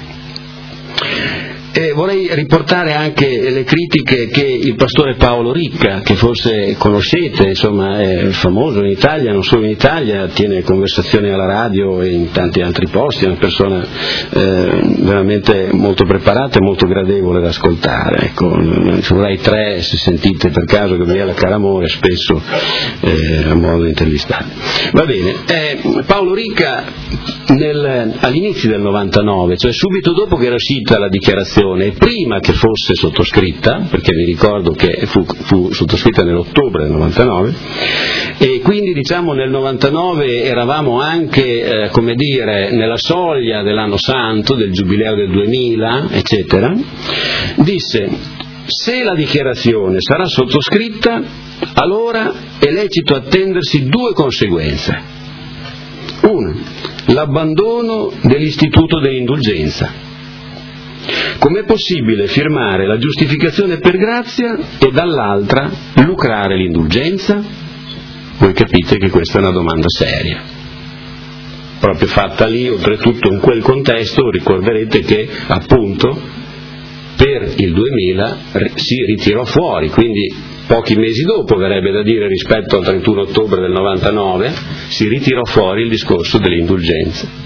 E vorrei riportare anche le critiche che il pastore Paolo Ricca, che forse conoscete, insomma è famoso in Italia, non solo in Italia, tiene conversazioni alla radio e in tanti altri posti, è una persona veramente molto preparata e molto gradevole da ascoltare. Ecco, ci vorrei 3, se sentite per caso Gabriella Caramore, spesso a modo di intervistare. Va bene, Paolo Ricca all'inizio del 99, cioè subito dopo che era uscita la dichiarazione, prima che fosse sottoscritta, perché mi ricordo che fu sottoscritta nell'ottobre del 99, e quindi diciamo nel 99 eravamo anche come dire nella soglia dell'anno santo, del giubileo del 2000, eccetera, disse: se la dichiarazione sarà sottoscritta, allora è lecito attendersi 2 conseguenze. Una, l'abbandono dell'istituto dell'indulgenza. Com'è possibile firmare la giustificazione per grazia e dall'altra lucrare l'indulgenza? Voi capite che questa è una domanda seria, proprio fatta lì, oltretutto in quel contesto. Ricorderete che appunto per il 2000 si ritirò fuori, quindi pochi mesi dopo, verrebbe da dire, rispetto al 31 ottobre del 99, si ritirò fuori il discorso delle indulgenze.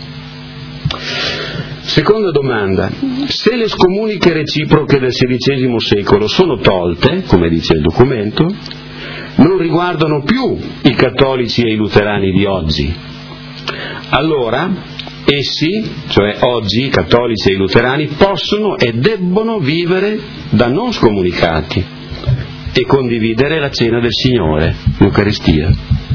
Seconda domanda: se le scomuniche reciproche del XVI secolo sono tolte, come dice il documento, non riguardano più i cattolici e i luterani di oggi, allora essi, cioè oggi i cattolici e i luterani, possono e debbono vivere da non scomunicati e condividere la cena del Signore, l'Eucaristia.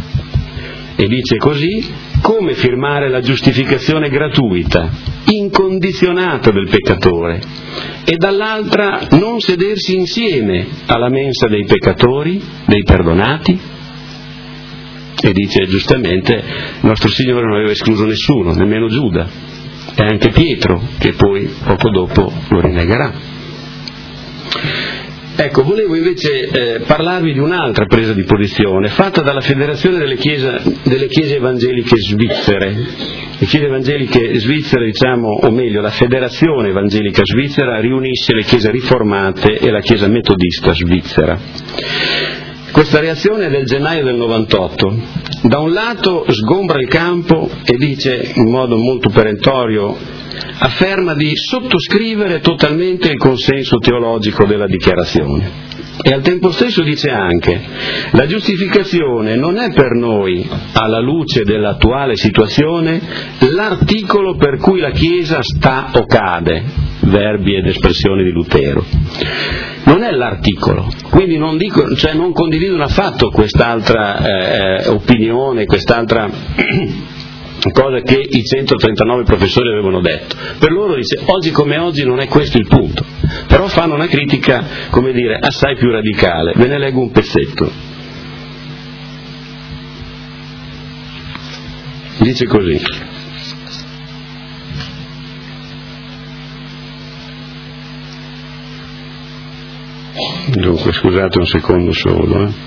E dice così: come firmare la giustificazione gratuita, incondizionata del peccatore, e dall'altra non sedersi insieme alla mensa dei peccatori, dei perdonati? E dice giustamente, il nostro Signore non aveva escluso nessuno, nemmeno Giuda, e anche Pietro, che poi poco dopo lo rinnegherà. Ecco, volevo invece parlarvi di un'altra presa di posizione fatta dalla Federazione delle Chiese Evangeliche Svizzere. Le Chiese Evangeliche Svizzere, diciamo, o meglio, la Federazione Evangelica Svizzera riunisce le Chiese riformate e la Chiesa Metodista Svizzera. Questa reazione è del gennaio del 98. Da un lato sgombra il campo e dice in modo molto perentorio, afferma di sottoscrivere totalmente il consenso teologico della dichiarazione e al tempo stesso dice anche la giustificazione non è per noi, alla luce dell'attuale situazione, l'articolo per cui la Chiesa sta o cade, verbi ed espressioni di Lutero. Non è l'articolo, quindi non condividono affatto quest'altra opinione, quest'altra cosa che i 139 professori avevano detto. Per loro dice, oggi come oggi non è questo il punto, però fanno una critica, come dire, assai più radicale. Ve ne leggo un pezzetto. Dice così: dunque, scusate un secondo solo,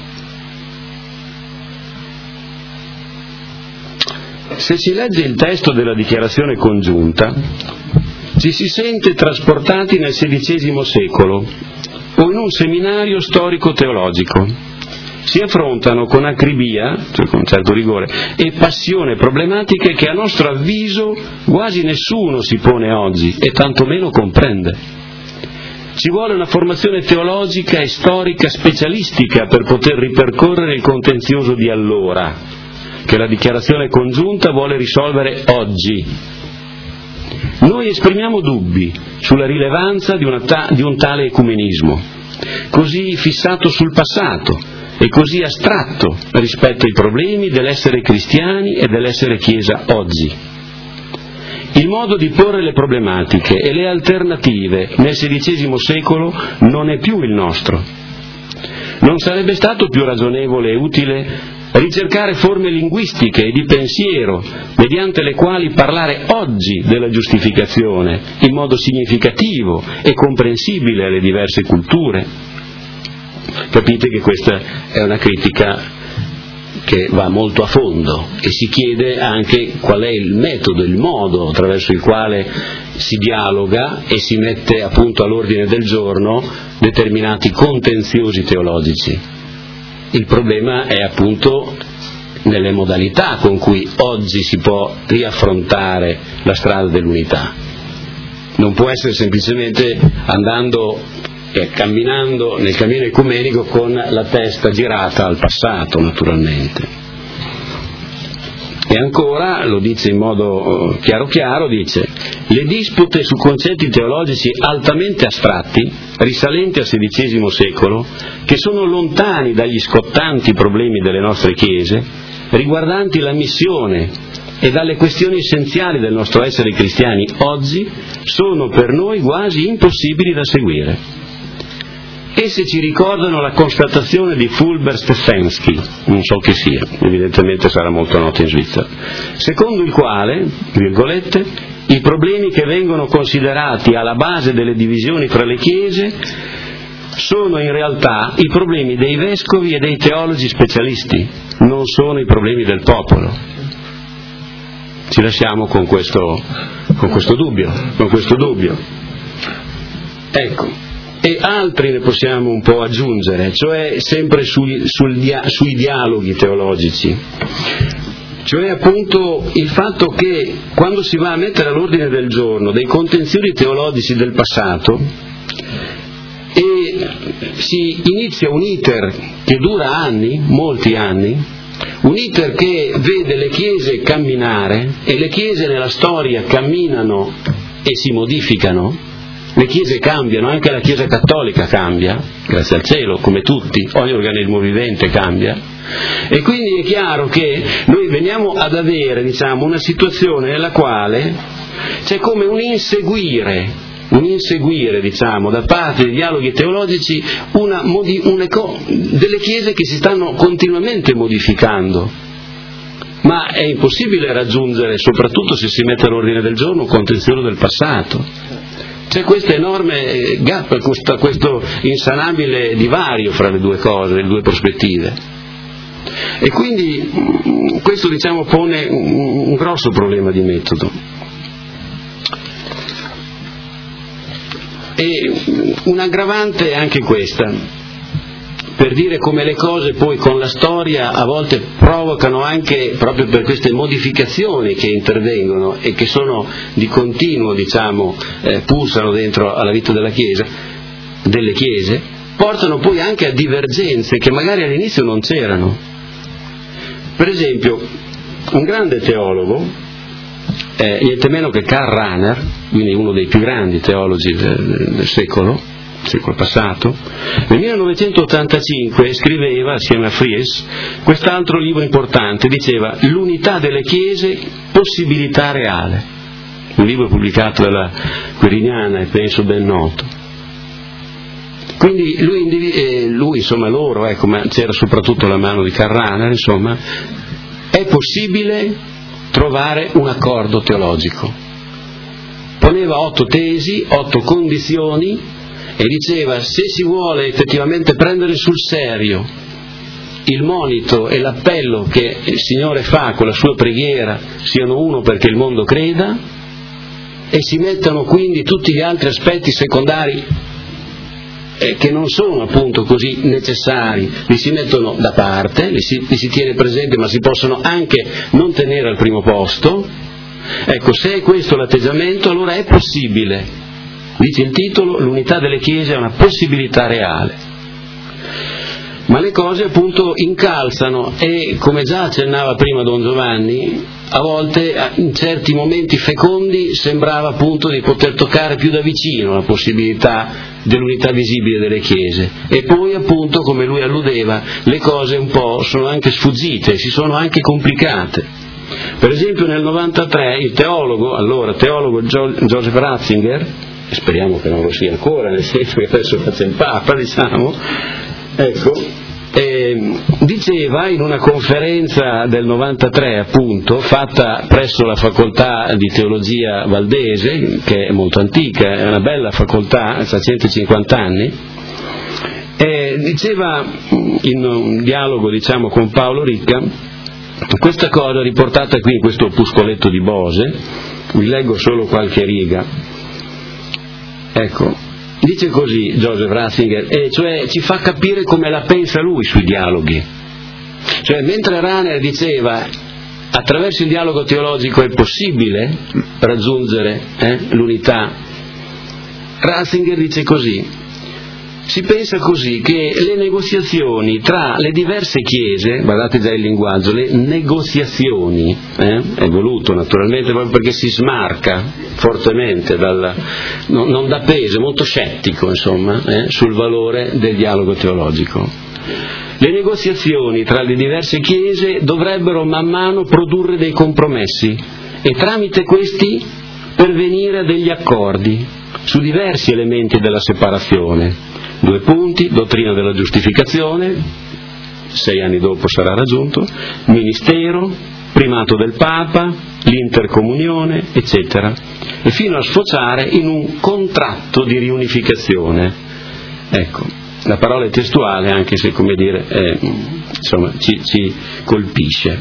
Se si legge il testo della dichiarazione congiunta, ci si sente trasportati nel XVI secolo o in un seminario storico-teologico. Si affrontano con acribia, cioè con certo rigore, e passione problematiche che a nostro avviso quasi nessuno si pone oggi e tantomeno comprende. Ci vuole una formazione teologica e storica specialistica per poter ripercorrere il contenzioso di allora, che la dichiarazione congiunta vuole risolvere oggi. Noi esprimiamo dubbi sulla rilevanza di un tale ecumenismo, così fissato sul passato e così astratto rispetto ai problemi dell'essere cristiani e dell'essere Chiesa oggi. Il modo di porre le problematiche e le alternative nel XVI secolo non è più il nostro. Non sarebbe stato più ragionevole e utile ricercare forme linguistiche e di pensiero mediante le quali parlare oggi della giustificazione in modo significativo e comprensibile alle diverse culture? Capite che questa è una critica che va molto a fondo e si chiede anche qual è il metodo, il modo attraverso il quale si dialoga e si mette appunto all'ordine del giorno determinati contenziosi teologici. Il problema è appunto nelle modalità con cui oggi si può riaffrontare la strada dell'unità. Non può essere semplicemente andando e camminando nel cammino ecumenico con la testa girata al passato, naturalmente. E ancora, lo dice in modo chiaro, dice: le dispute su concetti teologici altamente astratti, risalenti al XVI secolo, che sono lontani dagli scottanti problemi delle nostre chiese, riguardanti la missione e dalle questioni essenziali del nostro essere cristiani oggi, sono per noi quasi impossibili da seguire. Esse ci ricordano la constatazione di Fulber-Steffensky, non so che sia, evidentemente sarà molto noto in Svizzera, secondo il quale, virgolette, i problemi che vengono considerati alla base delle divisioni fra le chiese sono in realtà i problemi dei vescovi e dei teologi specialisti, non sono i problemi del popolo. Ci lasciamo con questo dubbio. Ecco. E altri ne possiamo un po' aggiungere, cioè sempre sui dialoghi teologici, cioè appunto il fatto che quando si va a mettere all'ordine del giorno dei contenziosi teologici del passato e si inizia un iter che dura anni, molti anni, un iter che vede le chiese camminare e le chiese nella storia camminano e si modificano. Le chiese cambiano, anche la Chiesa cattolica cambia, grazie al cielo, come tutti, ogni organismo vivente cambia, e quindi è chiaro che noi veniamo ad avere, una situazione nella quale c'è come un inseguire, da parte dei dialoghi teologici, delle chiese che si stanno continuamente modificando. Ma è impossibile raggiungere, soprattutto se si mette all'ordine del giorno, un contenzioso del passato. C'è questo enorme gap, questo insanabile divario fra le due cose, le due prospettive. E quindi questo, diciamo, pone un grosso problema di metodo. E un'aggravante è anche questa, per dire come le cose poi con la storia a volte provocano, anche proprio per queste modificazioni che intervengono e che sono di continuo, diciamo, pulsano dentro alla vita delle chiese, portano poi anche a divergenze che magari all'inizio non c'erano. Per esempio, un grande teologo, niente meno che Karl Rahner, quindi uno dei più grandi teologi del secolo passato, nel 1985 scriveva assieme a Fries quest'altro libro importante, diceva "L'unità delle chiese, possibilità reale", un libro pubblicato dalla Quiriniana e penso ben noto. Quindi lui insomma, loro, ecco, ma c'era soprattutto la mano di Karl Rahner, insomma, è possibile trovare un accordo teologico. Poneva 8 tesi, 8 condizioni, e diceva: se si vuole effettivamente prendere sul serio il monito e l'appello che il Signore fa con la sua preghiera siano uno perché il mondo creda, e si mettano quindi tutti gli altri aspetti secondari che non sono appunto così necessari, li si mettono da parte, li si tiene presente, ma si possono anche non tenere al primo posto. Ecco, se è questo l'atteggiamento, allora è possibile. Dice il titolo: l'unità delle chiese è una possibilità reale. Ma le cose appunto incalzano e, come già accennava prima Don Giovanni, a volte in certi momenti fecondi sembrava appunto di poter toccare più da vicino la possibilità dell'unità visibile delle chiese, e poi appunto, come lui alludeva, le cose un po' sono anche sfuggite, si sono anche complicate. Per esempio nel 93 il teologo Joseph Ratzinger, speriamo che non lo sia ancora, nel senso che adesso faccia il Papa, diciamo, ecco, diceva in una conferenza del 93 appunto, fatta presso la facoltà di teologia valdese, che è molto antica, è una bella facoltà, ha 150 anni, diceva in un dialogo, diciamo, con Paolo Ricca questa cosa riportata qui in questo opuscoletto di Bose. Vi leggo solo qualche riga. Ecco, dice così Joseph Ratzinger, cioè ci fa capire come la pensa lui sui dialoghi. Cioè, mentre Rahner diceva attraverso il dialogo teologico è possibile raggiungere l'unità, Ratzinger dice così: si pensa così che le negoziazioni tra le diverse chiese, guardate già il linguaggio, le negoziazioni, è voluto naturalmente proprio perché si smarca fortemente non dà peso, è molto scettico insomma sul valore del dialogo teologico. Le negoziazioni tra le diverse chiese dovrebbero man mano produrre dei compromessi e tramite questi pervenire a degli accordi su diversi elementi della separazione. 2 punti: dottrina della giustificazione, 6 anni dopo sarà raggiunto, ministero, primato del Papa, l'intercomunione, eccetera, e fino a sfociare in un contratto di riunificazione. Ecco, la parola è testuale, anche se, come dire, insomma, ci colpisce.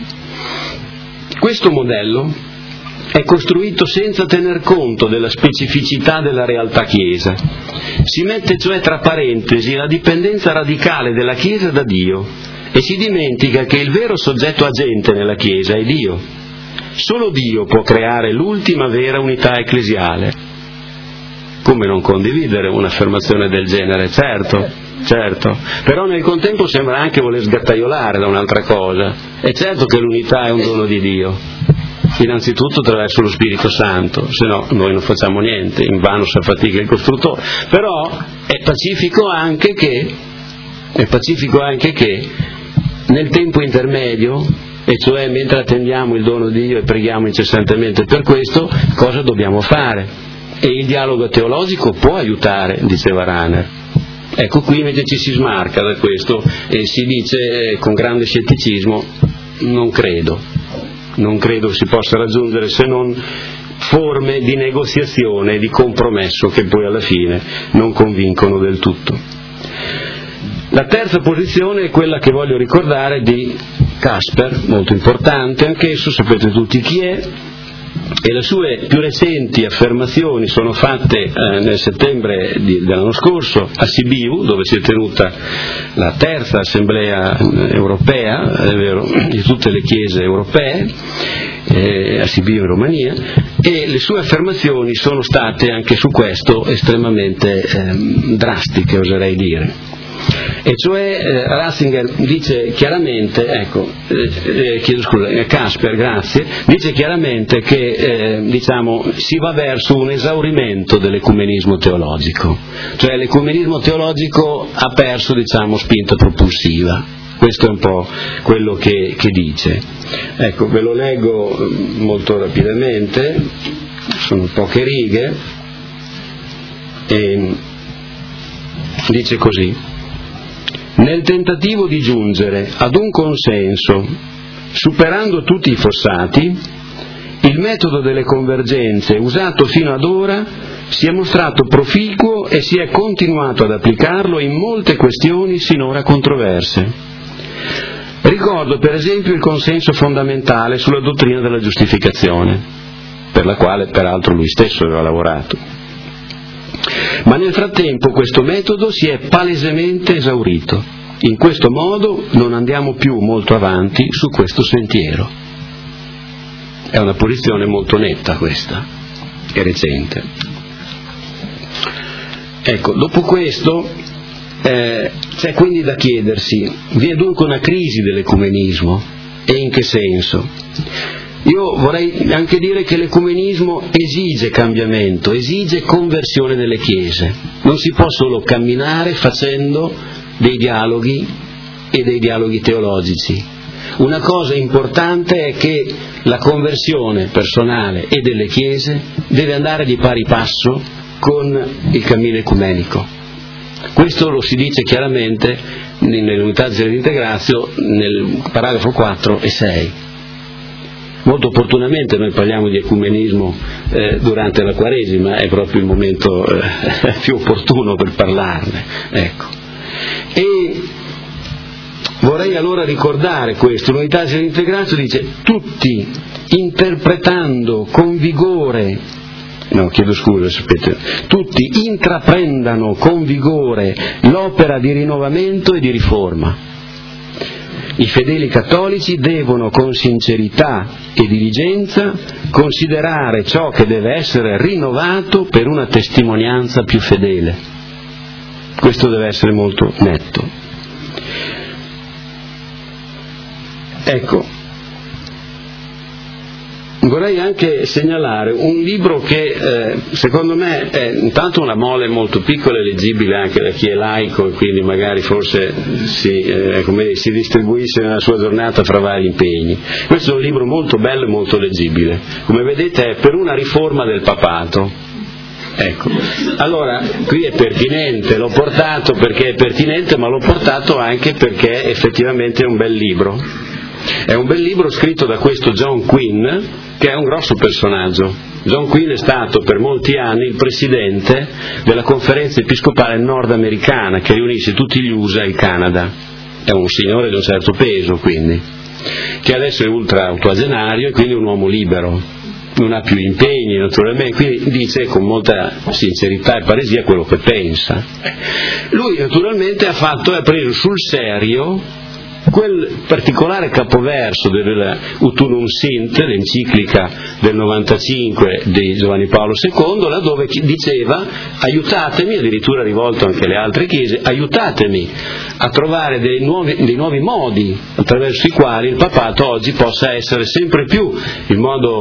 Questo modello è costruito senza tener conto della specificità della realtà Chiesa. Si mette cioè tra parentesi la dipendenza radicale della Chiesa da Dio e si dimentica che il vero soggetto agente nella Chiesa è Dio. Solo Dio può creare l'ultima vera unità ecclesiale. Come non condividere un'affermazione del genere? Certo, però nel contempo sembra anche voler sgattaiolare da un'altra cosa. È certo che l'unità è un dono di Dio, innanzitutto attraverso lo Spirito Santo, se no noi non facciamo niente, invano si affatica il costruttore. Però è pacifico anche che nel tempo intermedio, e cioè mentre attendiamo il dono di Dio e preghiamo incessantemente per questo, cosa dobbiamo fare? E il dialogo teologico può aiutare, diceva Rahner. Ecco, qui invece ci si smarca da questo e si dice con grande scetticismo: non credo si possa raggiungere se non forme di negoziazione e di compromesso che poi alla fine non convincono del tutto. La terza posizione è quella che voglio ricordare di Casper, molto importante anch'esso, sapete tutti chi è, e le sue più recenti affermazioni sono fatte nel settembre dell'anno scorso a Sibiu, dove si è tenuta la terza assemblea europea, è vero, di tutte le chiese europee, a Sibiu in Romania, e le sue affermazioni sono state anche su questo estremamente drastiche, oserei dire. E cioè Ratzinger dice chiaramente, Casper, grazie, dice chiaramente che si va verso un esaurimento dell'ecumenismo teologico, cioè l'ecumenismo teologico ha perso spinta propulsiva. Questo è un po' quello che dice. Ecco, ve lo leggo molto rapidamente, sono poche righe, e dice così: nel tentativo di giungere ad un consenso, superando tutti i fossati, il metodo delle convergenze usato fino ad ora si è mostrato proficuo e si è continuato ad applicarlo in molte questioni sinora controverse. Ricordo per esempio il consenso fondamentale sulla dottrina della giustificazione, per la quale peraltro lui stesso aveva lavorato. Ma nel frattempo questo metodo si è palesemente esaurito. In questo modo non andiamo più molto avanti su questo sentiero. È una posizione molto netta questa, e recente. Ecco, dopo questo c'è quindi da chiedersi: vi è dunque una crisi dell'ecumenismo? E in che senso? Io vorrei anche dire che l'ecumenismo esige cambiamento, esige conversione delle chiese. Non si può solo camminare facendo dei dialoghi e dei dialoghi teologici. Una cosa importante è che la conversione personale e delle chiese deve andare di pari passo con il cammino ecumenico. Questo lo si dice chiaramente nell'Unitatis Redintegratio nel paragrafo 4 e 6. Molto opportunamente noi parliamo di ecumenismo durante la Quaresima, è proprio il momento più opportuno per parlarne. Ecco. E vorrei allora ricordare questo: l'Unitatis Redintegratio dice: tutti interpretando con vigore, tutti intraprendano con vigore l'opera di rinnovamento e di riforma. I fedeli cattolici devono con sincerità e diligenza considerare ciò che deve essere rinnovato per una testimonianza più fedele. Questo deve essere molto netto. Ecco, vorrei anche segnalare un libro che secondo me è intanto una mole molto piccola e leggibile anche da chi è laico, e quindi magari forse si distribuisce nella sua giornata fra vari impegni. Questo è un libro molto bello e molto leggibile, come vedete è per una riforma del papato. Ecco, allora qui è pertinente, l'ho portato perché è pertinente, ma l'ho portato anche perché effettivamente è un bel libro. È un bel libro scritto da questo John Quinn, che è un grosso personaggio. John Quinn è stato per molti anni il presidente della conferenza episcopale nordamericana che riunisce tutti gli USA e il Canada. È un signore di un certo peso, quindi, che adesso è ultra ottogenario e quindi un uomo libero, non ha più impegni naturalmente, quindi dice con molta sincerità e paresia quello che pensa. Lui naturalmente ha preso sul serio quel particolare capoverso dell'Utunum Sint, l'enciclica del 95 di Giovanni Paolo II, laddove diceva: aiutatemi, addirittura rivolto anche alle altre chiese, aiutatemi a trovare dei nuovi modi attraverso i quali il papato oggi possa essere sempre più nel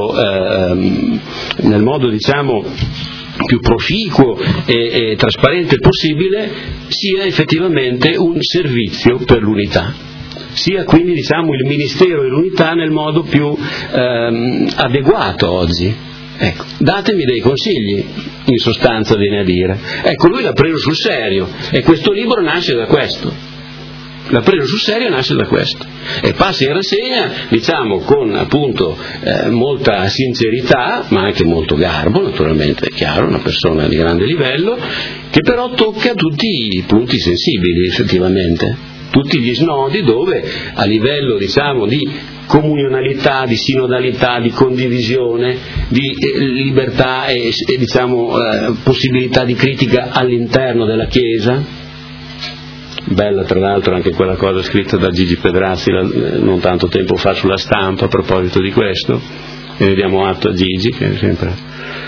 modo più proficuo e trasparente possibile, sia effettivamente un servizio per l'unità, sia quindi il ministero dell'unità nel modo più adeguato oggi. Ecco, datemi dei consigli, in sostanza viene a dire. Ecco, lui l'ha preso sul serio e questo libro nasce da questo. l'ha preso sul serio, nasce da questo, e passa in rassegna, diciamo, con appunto molta sincerità, ma anche molto garbo, naturalmente, è chiaro, una persona di grande livello, che però tocca tutti i punti sensibili, effettivamente, tutti gli snodi dove a livello, diciamo, di comunionalità, di sinodalità, di condivisione, di libertà e diciamo possibilità di critica all'interno della Chiesa. Bella tra l'altro anche quella cosa scritta da Gigi Pedrazzi non tanto tempo fa sulla Stampa a proposito di questo, e ne diamo atto a Gigi, che è sempre...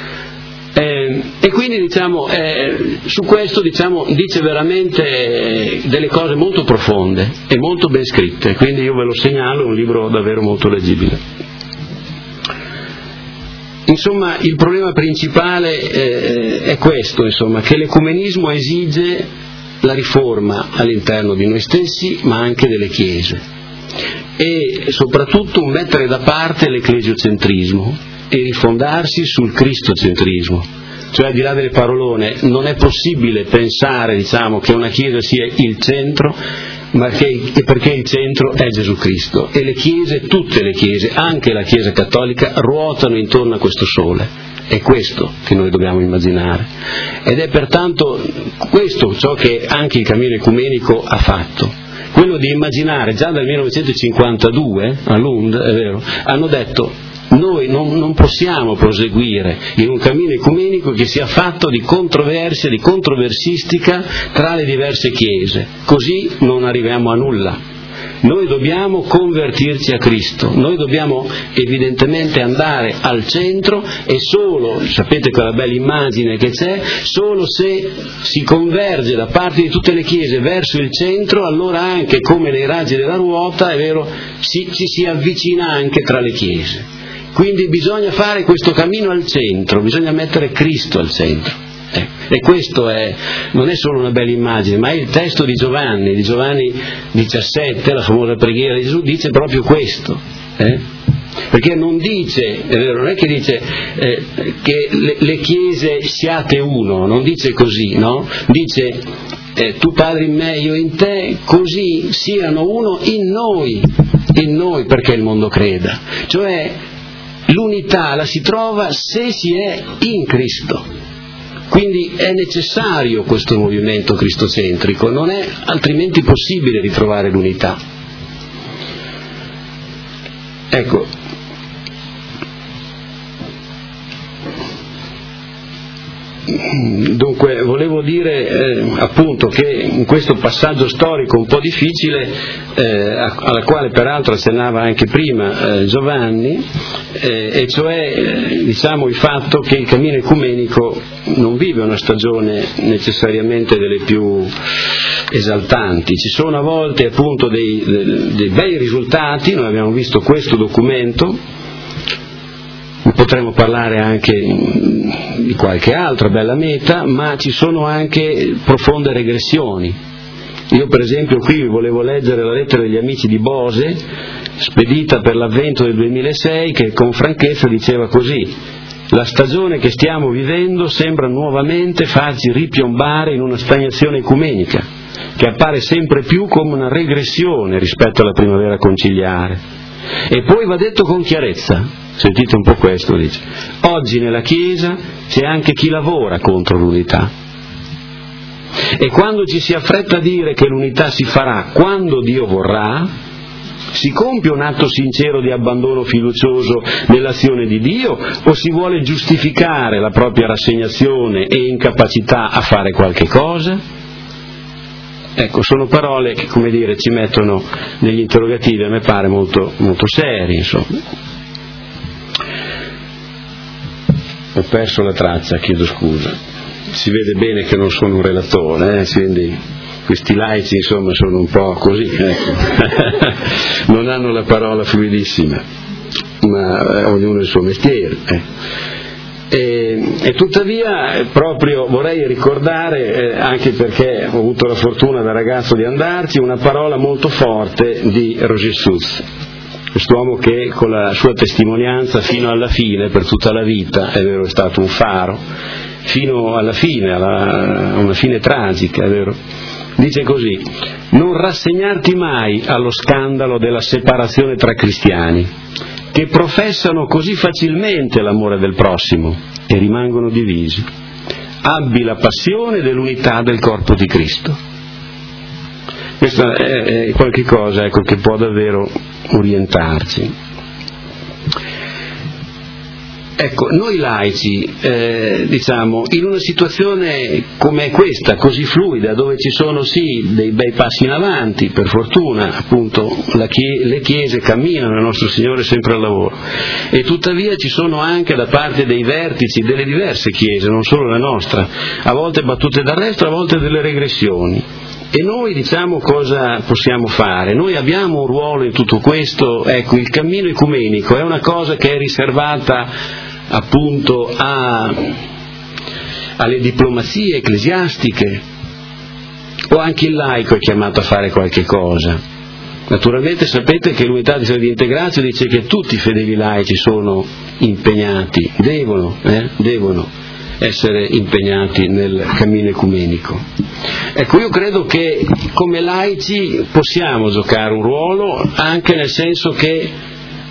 E quindi diciamo su questo, diciamo, dice veramente delle cose molto profonde e molto ben scritte, quindi io ve lo segnalo, è un libro davvero molto leggibile. Insomma, il problema principale è questo, insomma, che l'ecumenismo esige la riforma all'interno di noi stessi, ma anche delle chiese, e soprattutto mettere da parte l'ecclesiocentrismo e rifondarsi sul cristocentrismo, cioè al di là delle parolone non è possibile pensare, diciamo, che una chiesa sia il centro, ma perché il centro è Gesù Cristo, e le chiese, tutte le chiese, anche la Chiesa cattolica, ruotano intorno a questo sole. È questo che noi dobbiamo immaginare, ed è pertanto questo ciò che anche il cammino ecumenico ha fatto, quello di immaginare. Già dal 1952 a Lund, è vero, hanno detto: noi non possiamo proseguire in un cammino ecumenico che sia fatto di controversia, di controversistica tra le diverse chiese, così non arriviamo a nulla. Noi dobbiamo convertirci a Cristo, noi dobbiamo evidentemente andare al centro, e solo, sapete quella bella immagine che c'è, solo se si converge da parte di tutte le chiese verso il centro, allora anche come nei raggi della ruota, è vero, ci si avvicina anche tra le chiese. Quindi bisogna fare questo cammino al centro, bisogna mettere Cristo al centro. E questo non è solo una bella immagine, ma è il testo di Giovanni 17, la famosa preghiera di Gesù, dice proprio questo. Perché non dice, è vero, non è che dice che le chiese siate uno, non dice così, no? Dice tu Padre in me, io in te, così siano uno in noi perché il mondo creda. Cioè l'unità la si trova se si è in Cristo. Quindi è necessario questo movimento cristocentrico, non è altrimenti possibile ritrovare l'unità. Ecco, dunque volevo dire appunto che in questo passaggio storico un po' difficile, alla quale peraltro accennava anche prima Giovanni, e cioè diciamo il fatto che il cammino ecumenico non vive una stagione necessariamente delle più esaltanti. Ci sono a volte appunto dei bei risultati, noi abbiamo visto questo documento, potremmo parlare anche di qualche altra bella meta, ma ci sono anche profonde regressioni. Io per esempio qui volevo leggere la lettera degli amici di Bose, spedita per l'avvento del 2006, che con franchezza diceva così: la stagione che stiamo vivendo sembra nuovamente farci ripiombare in una stagnazione ecumenica, che appare sempre più come una regressione rispetto alla primavera conciliare. E poi va detto con chiarezza, sentite un po' questo, dice: oggi nella Chiesa c'è anche chi lavora contro l'unità, e quando ci si affretta a dire che l'unità si farà quando Dio vorrà, si compie un atto sincero di abbandono fiducioso nell'azione di Dio, o si vuole giustificare la propria rassegnazione e incapacità a fare qualche cosa? Ecco, sono parole che, come dire, ci mettono degli interrogativi, a me pare molto, molto seri, insomma. Ho perso la traccia, chiedo scusa. Si vede bene che non sono un relatore, quindi questi laici insomma sono un po' così, ecco. Non hanno la parola fluidissima, ma ognuno il suo mestiere. E tuttavia proprio vorrei ricordare, anche perché ho avuto la fortuna da ragazzo di andarci, una parola molto forte di Roger Sutz, quest'uomo che con la sua testimonianza fino alla fine, per tutta la vita, è vero, è stato un faro, fino alla fine, a una fine tragica, è vero, dice così: non rassegnarti mai allo scandalo della separazione tra cristiani, che professano così facilmente l'amore del prossimo e rimangono divisi. Abbi la passione dell'unità del corpo di Cristo. Questo è qualche cosa, ecco, che può davvero orientarci. Ecco, noi laici, diciamo, in una situazione come questa, così fluida, dove ci sono sì dei bei passi in avanti, per fortuna, appunto, le chiese camminano, il nostro Signore è sempre al lavoro, e tuttavia ci sono anche da parte dei vertici delle diverse chiese, non solo la nostra, a volte battute d'arresto, a volte delle regressioni. E noi, diciamo, cosa possiamo fare? Noi abbiamo un ruolo in tutto questo. Ecco, il cammino ecumenico è una cosa che è riservata appunto alle diplomazie ecclesiastiche, o anche il laico è chiamato a fare qualche cosa? Naturalmente sapete che l'unità di integrazione dice che tutti i fedeli laici sono impegnati, devono essere impegnati nel cammino ecumenico. Ecco, io credo che come laici possiamo giocare un ruolo, anche nel senso che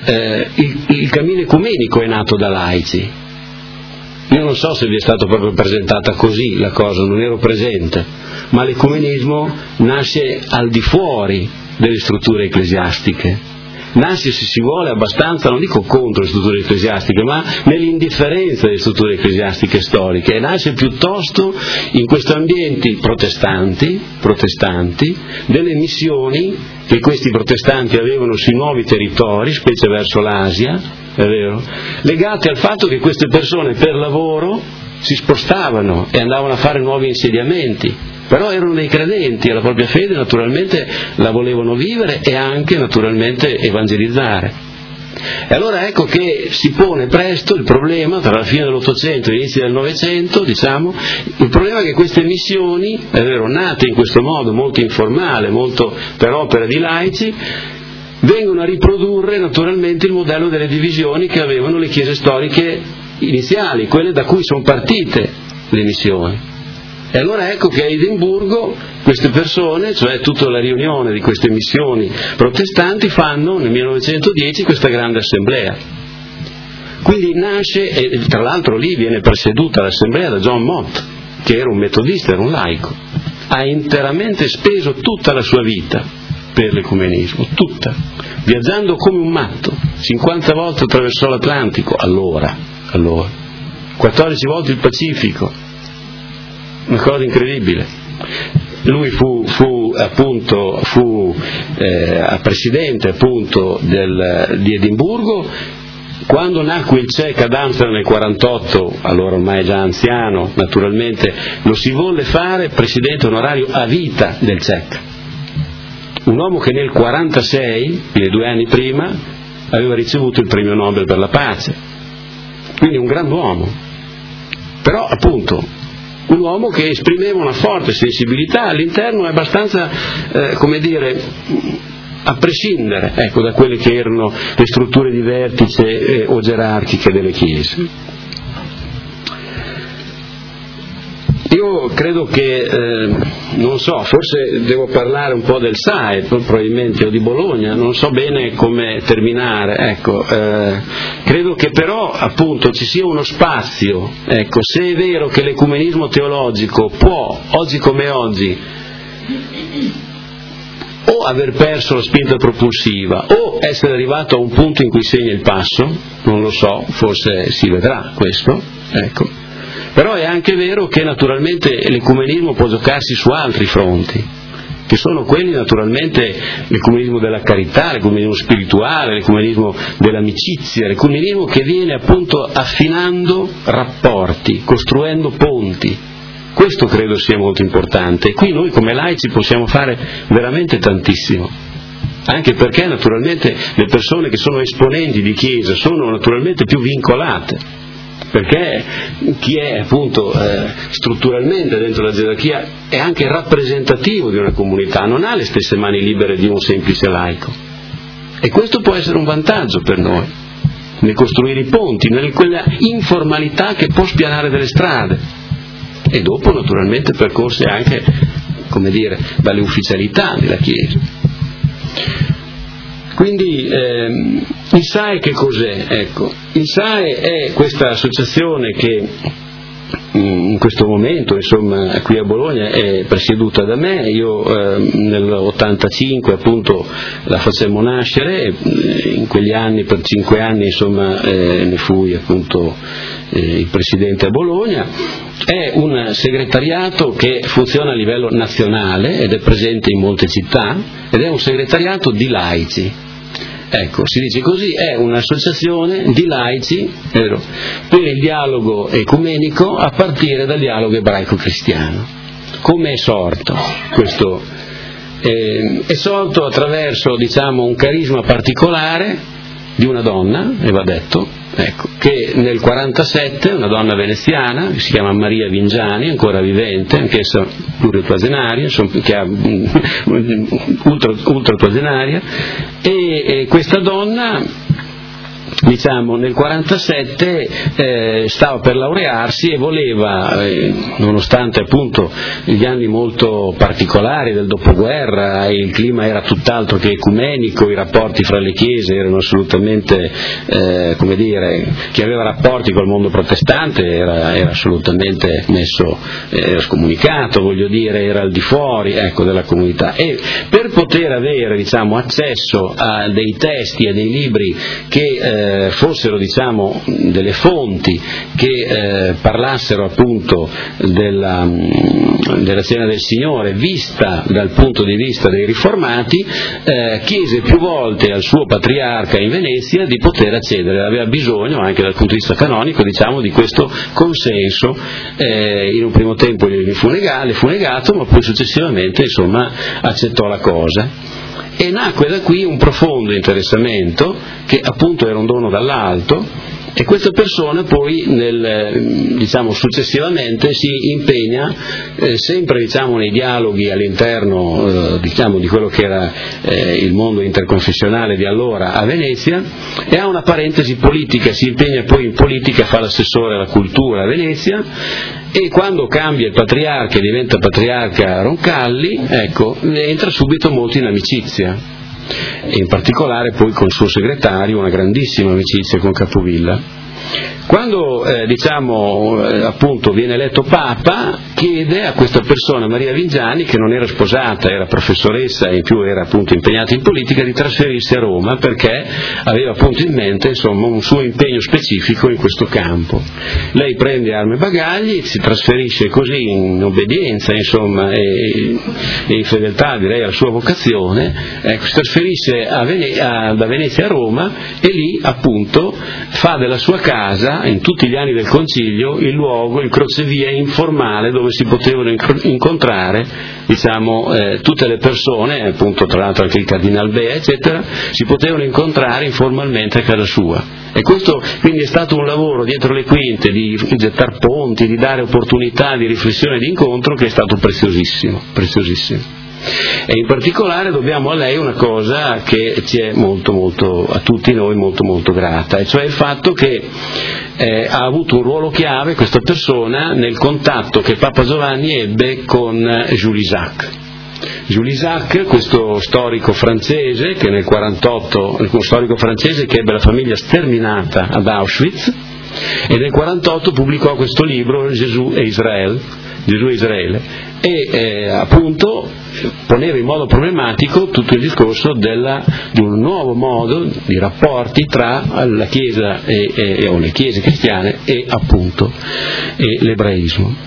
il cammino ecumenico è nato da laici. Io non so se vi è stata proprio presentata così la cosa, non ero presente, ma l'ecumenismo nasce al di fuori delle strutture ecclesiastiche. Nasce, se si vuole, abbastanza, non dico contro le strutture ecclesiastiche, ma nell'indifferenza delle strutture ecclesiastiche storiche, e nasce piuttosto in questi ambienti protestanti, delle missioni che questi protestanti avevano sui nuovi territori, specie verso l'Asia, è vero, legate al fatto che queste persone per lavoro si spostavano e andavano a fare nuovi insediamenti, però erano dei credenti, alla propria fede naturalmente la volevano vivere e anche naturalmente evangelizzare. E allora ecco che si pone presto il problema, tra la fine dell'Ottocento e l'inizio del Novecento, diciamo, il problema che queste missioni, è vero, nate in questo modo molto informale, molto per opera di laici, vengono a riprodurre naturalmente il modello delle divisioni che avevano le chiese storiche iniziali, quelle da cui sono partite le missioni. E allora ecco che a Edimburgo queste persone, cioè tutta la riunione di queste missioni protestanti, fanno nel 1910 questa grande assemblea. Quindi nasce, e tra l'altro lì viene presieduta l'assemblea da John Mott, che era un metodista, era un laico, ha interamente speso tutta la sua vita per l'ecumenismo, tutta, viaggiando come un matto, 50 volte attraversò l'Atlantico, allora, 14 volte il Pacifico, una cosa incredibile. Lui fu presidente appunto di Edimburgo. Quando nacque il CEC ad Amsterdam nel 1948, allora ormai già anziano, naturalmente lo si volle fare presidente onorario a vita del CEC. Un uomo che nel 1946, quindi 2 anni prima, aveva ricevuto il premio Nobel per la pace. Quindi un grand'uomo. Però appunto un uomo che esprimeva una forte sensibilità all'interno e abbastanza, a prescindere, ecco, da quelle che erano le strutture di vertice o gerarchiche delle chiese. Io credo che, non so, forse devo parlare un po' del SAE, probabilmente, o di Bologna, non so bene come terminare, ecco, credo che però appunto ci sia uno spazio, ecco, se è vero che l'ecumenismo teologico può, oggi come oggi, o aver perso la spinta propulsiva, o essere arrivato a un punto in cui segna il passo, non lo so, forse si vedrà questo, ecco. Però è anche vero che naturalmente l'ecumenismo può giocarsi su altri fronti, che sono quelli naturalmente l'ecumenismo della carità, l'ecumenismo spirituale, l'ecumenismo dell'amicizia, l'ecumenismo che viene appunto affinando rapporti, costruendo ponti. Questo credo sia molto importante, e qui noi come laici possiamo fare veramente tantissimo, anche perché naturalmente le persone che sono esponenti di chiesa sono naturalmente più vincolate, perché chi è appunto strutturalmente dentro la gerarchia è anche rappresentativo di una comunità, non ha le stesse mani libere di un semplice laico, e questo può essere un vantaggio per noi nel costruire i ponti, in quella informalità che può spianare delle strade, e dopo naturalmente percorsi anche come dire, dalle ufficialità della Chiesa. Quindi il SAE che cos'è? Ecco, il SAE è questa associazione che in questo momento, insomma, qui a Bologna è presieduta da me. Io nell'85 appunto la facemmo nascere, in quegli anni, per 5 anni, insomma, ne fui appunto il presidente a Bologna. È un segretariato che funziona a livello nazionale ed è presente in molte città, ed è un segretariato di laici. Ecco, si dice così, è un'associazione di laici, vero, per il dialogo ecumenico a partire dal dialogo ebraico-cristiano. Come è sorto questo? È sorto attraverso, diciamo, un carisma particolare di una donna, e va detto, ecco, che nel 47, una donna veneziana, che si chiama Maria Vingiani, ancora vivente, anch'essa pluritoasenaria, che ha ultratoasenaria, e questa donna, diciamo, nel 47 stava per laurearsi e voleva, nonostante appunto gli anni molto particolari del dopoguerra, il clima era tutt'altro che ecumenico, i rapporti fra le chiese erano assolutamente, come dire, chi aveva rapporti col mondo protestante era assolutamente messo, era scomunicato, voglio dire, era al di fuori, ecco, della comunità, e per poter avere, diciamo, accesso a dei testi e dei libri che fossero, diciamo, delle fonti che parlassero appunto della cena del Signore vista dal punto di vista dei riformati, chiese più volte al suo patriarca in Venezia di poter accedere. Aveva bisogno anche dal punto di vista canonico, diciamo, di questo consenso. In un primo tempo gli fu negato, ma poi successivamente, insomma, accettò la cosa. E nacque da qui un profondo interessamento, che appunto era un dono dall'alto, e questa persona poi diciamo, successivamente si impegna sempre, diciamo, nei dialoghi all'interno diciamo, di quello che era il mondo interconfessionale di allora a Venezia, e ha una parentesi politica, si impegna poi in politica, fa l'assessore alla cultura a Venezia, e quando cambia il patriarca e diventa patriarca Roncalli, ecco, entra subito molto in amicizia, e in particolare poi con il suo segretario una grandissima amicizia con Capovilla. Quando diciamo appunto viene eletto Papa, chiede a questa persona, Maria Vingiani, che non era sposata, era professoressa e in più era appunto impegnata in politica, di trasferirsi a Roma, perché aveva appunto in mente, insomma, un suo impegno specifico in questo campo. Lei prende armi e bagagli, si trasferisce così in obbedienza, insomma, e in fedeltà, direi, alla sua vocazione, si trasferisce da Venezia a Roma, e lì appunto fa della sua casa, in tutti gli anni del Concilio, il luogo, il crocevia informale dove si potevano incontrare, diciamo, tutte le persone, appunto, tra l'altro anche il Cardinal Bea, eccetera, si potevano incontrare informalmente a casa sua. E questo quindi è stato un lavoro dietro le quinte di gettare ponti, di dare opportunità di riflessione e di incontro, che è stato preziosissimo, preziosissimo. E in particolare dobbiamo a lei una cosa che ci è molto molto, a tutti noi, molto molto grata, e cioè il fatto che ha avuto un ruolo chiave questa persona nel contatto che Papa Giovanni ebbe con Jules Isaac. Jules Isaac, questo storico francese che nel 48, uno storico francese che ebbe la famiglia sterminata ad Auschwitz, e nel 48 pubblicò questo libro, Gesù e Israele, e appunto poneva in modo problematico tutto il discorso di un nuovo modo di rapporti tra la Chiesa o le chiese cristiane e appunto l'ebraismo.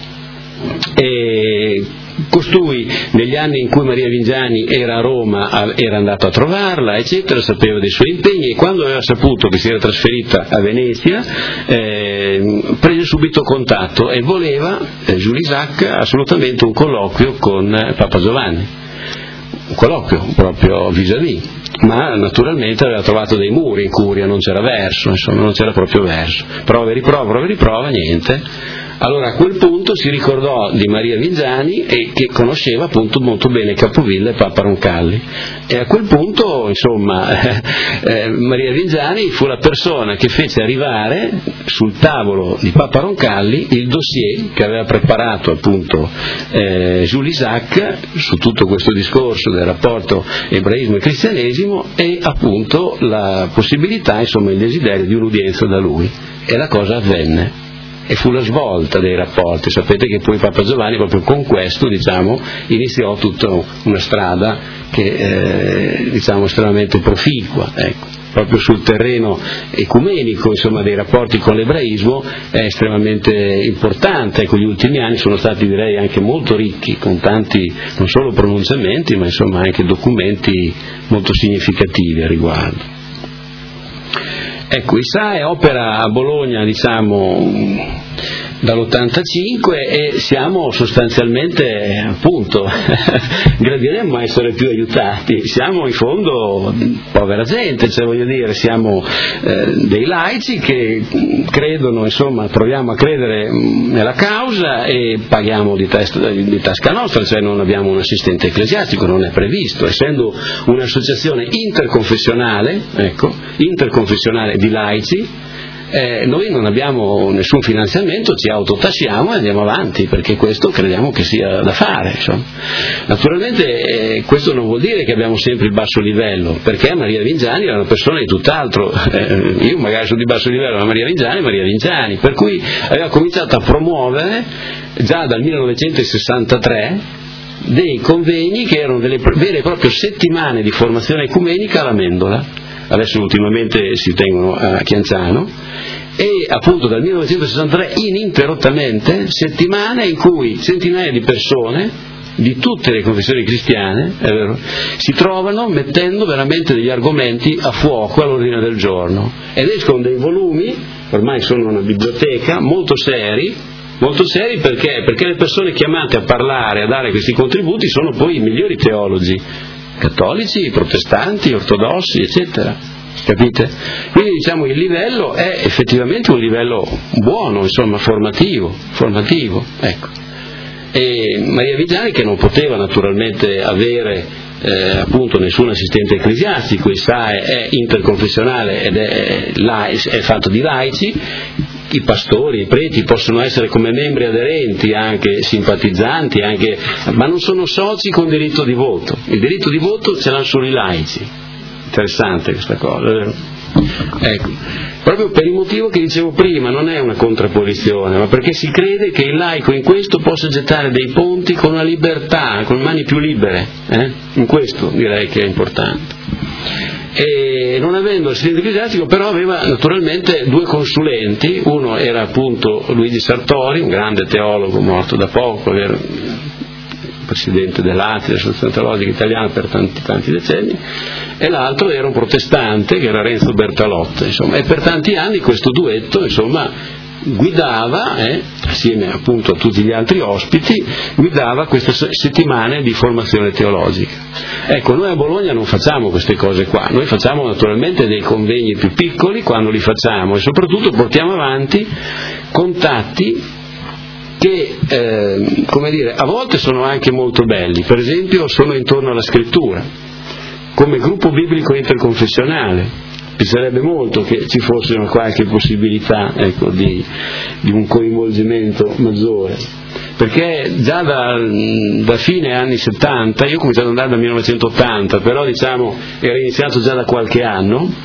E costui, negli anni in cui Maria Vingiani era a Roma, era andato a trovarla, eccetera, sapeva dei suoi impegni, e quando aveva saputo che si era trasferita a Venezia, prese subito contatto e voleva, Jules Isaac, assolutamente un colloquio con Papa Giovanni, un colloquio proprio vis-à-vis, ma naturalmente aveva trovato dei muri in Curia, non c'era verso, insomma, non c'era proprio verso, prova e riprova, niente. Allora a quel punto punto si ricordò di Maria Vigiani e che conosceva appunto molto bene Capovilla e Papa Roncalli, e a quel punto insomma Maria Vigiani fu la persona che fece arrivare sul tavolo di Papa Roncalli il dossier che aveva preparato appunto Jules Isaac su tutto questo discorso del rapporto ebraismo e cristianesimo, e appunto la possibilità, insomma il desiderio di un'udienza da lui, e la cosa avvenne. E fu la svolta dei rapporti. Sapete che poi Papa Giovanni proprio con questo, diciamo, iniziò tutta una strada che diciamo estremamente proficua, ecco. Proprio sul terreno ecumenico, insomma, dei rapporti con l'ebraismo è estremamente importante. Ecco, gli ultimi anni sono stati, direi, anche molto ricchi, con tanti non solo pronunciamenti, ma insomma anche documenti molto significativi a riguardo. Ecco, Isae opera a Bologna, diciamo, dall'85 e siamo sostanzialmente, appunto, gradiremmo essere più aiutati, siamo in fondo povera gente, cioè voglio dire, siamo dei laici che credono, insomma, proviamo a credere nella causa e paghiamo di tasca nostra, cioè non abbiamo un assistente ecclesiastico, non è previsto, essendo un'associazione interconfessionale, ecco, interconfessionale di laici. Noi non abbiamo nessun finanziamento, ci autotassiamo e andiamo avanti, perché questo crediamo che sia da fare, insomma. Naturalmente questo non vuol dire che abbiamo sempre il basso livello, perché Maria Vigiani era una persona di tutt'altro, io magari sono di basso livello, ma Maria Vigiani, per cui aveva cominciato a promuovere già dal 1963 dei convegni che erano delle vere e proprie settimane di formazione ecumenica alla Mendola. Adesso ultimamente si tengono a Chianciano, e appunto dal 1963 ininterrottamente settimane in cui centinaia di persone di tutte le confessioni cristiane, è vero, si trovano mettendo veramente degli argomenti a fuoco all'ordine del giorno, ed escono dei volumi, ormai sono una biblioteca, molto seri perché le persone chiamate a parlare, a dare questi contributi sono poi i migliori teologi, cattolici, protestanti, ortodossi, eccetera, capite? Quindi diciamo il livello è effettivamente un livello buono, insomma, formativo, ecco. E Maria Vigiani, che non poteva naturalmente avere appunto nessun assistente ecclesiastico, Isae è interconfessionale ed è fatto di laici. I pastori, i preti possono essere come membri aderenti, anche simpatizzanti, ma non sono soci con diritto di voto. Il diritto di voto ce l'hanno solo i laici. Interessante questa cosa, vero? Ecco, proprio per il motivo che dicevo prima, non è una contrapposizione, ma perché si crede che il laico in questo possa gettare dei ponti con una libertà, con mani più libere, in questo direi che è importante. E non avendo assistente ecclesiastico però aveva naturalmente due consulenti, uno era appunto Luigi Sartori, un grande teologo morto da poco, presidente dell'ATI, l'Associazione Teologica Italiana, per tanti decenni, e l'altro era un protestante che era Renzo Bertalotta, insomma, e per tanti anni questo duetto, insomma, guidava, assieme appunto a tutti gli altri ospiti, guidava queste settimane di formazione teologica. Ecco, noi a Bologna non facciamo queste cose qua, noi facciamo naturalmente dei convegni più piccoli quando li facciamo, e soprattutto portiamo avanti contatti che, come dire, a volte sono anche molto belli, per esempio sono intorno alla scrittura, come gruppo biblico interconfessionale. Piacerebbe molto che ci fosse una qualche possibilità, ecco, di un coinvolgimento maggiore, perché già da fine anni 70, io ho cominciato ad andare dal 1980, però diciamo era iniziato già da qualche anno,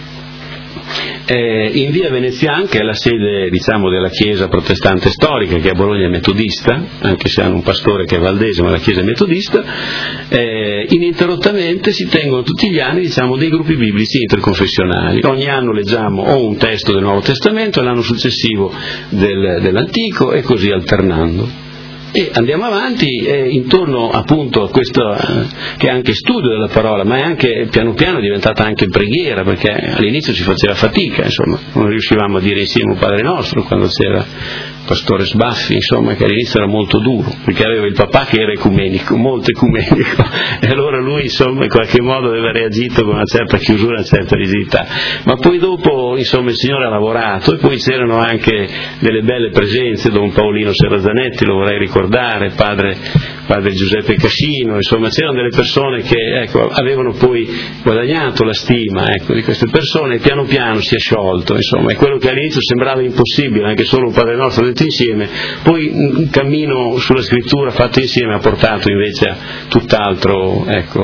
in via Veneziana, che è la sede, diciamo, della chiesa protestante storica, che a Bologna è metodista, anche se hanno un pastore che è valdese, ma la chiesa è metodista, ininterrottamente si tengono tutti gli anni, diciamo, dei gruppi biblici interconfessionali. Ogni anno leggiamo o un testo del Nuovo Testamento e l'anno successivo dell'Antico, e così alternando. E andiamo avanti intorno appunto a questo che è anche studio della parola, ma è anche piano piano diventata anche preghiera, perché all'inizio ci faceva fatica, insomma, non riuscivamo a dire insieme un Padre Nostro quando c'era il pastore Sbaffi, insomma, che all'inizio era molto duro, perché aveva il papà che era ecumenico, molto ecumenico, e allora lui insomma in qualche modo aveva reagito con una certa chiusura, una certa rigidità, ma poi dopo insomma il Signore ha lavorato, e poi c'erano anche delle belle presenze, Don Paolino Serrazzanetti, lo vorrei ricordare, padre Giuseppe Cascino, insomma c'erano delle persone che avevano poi guadagnato la stima di queste persone, e piano piano si è sciolto, insomma, e quello che all'inizio sembrava impossibile, anche solo un Padre Nostro detto insieme, poi un cammino sulla scrittura fatto insieme ha portato invece a tutt'altro,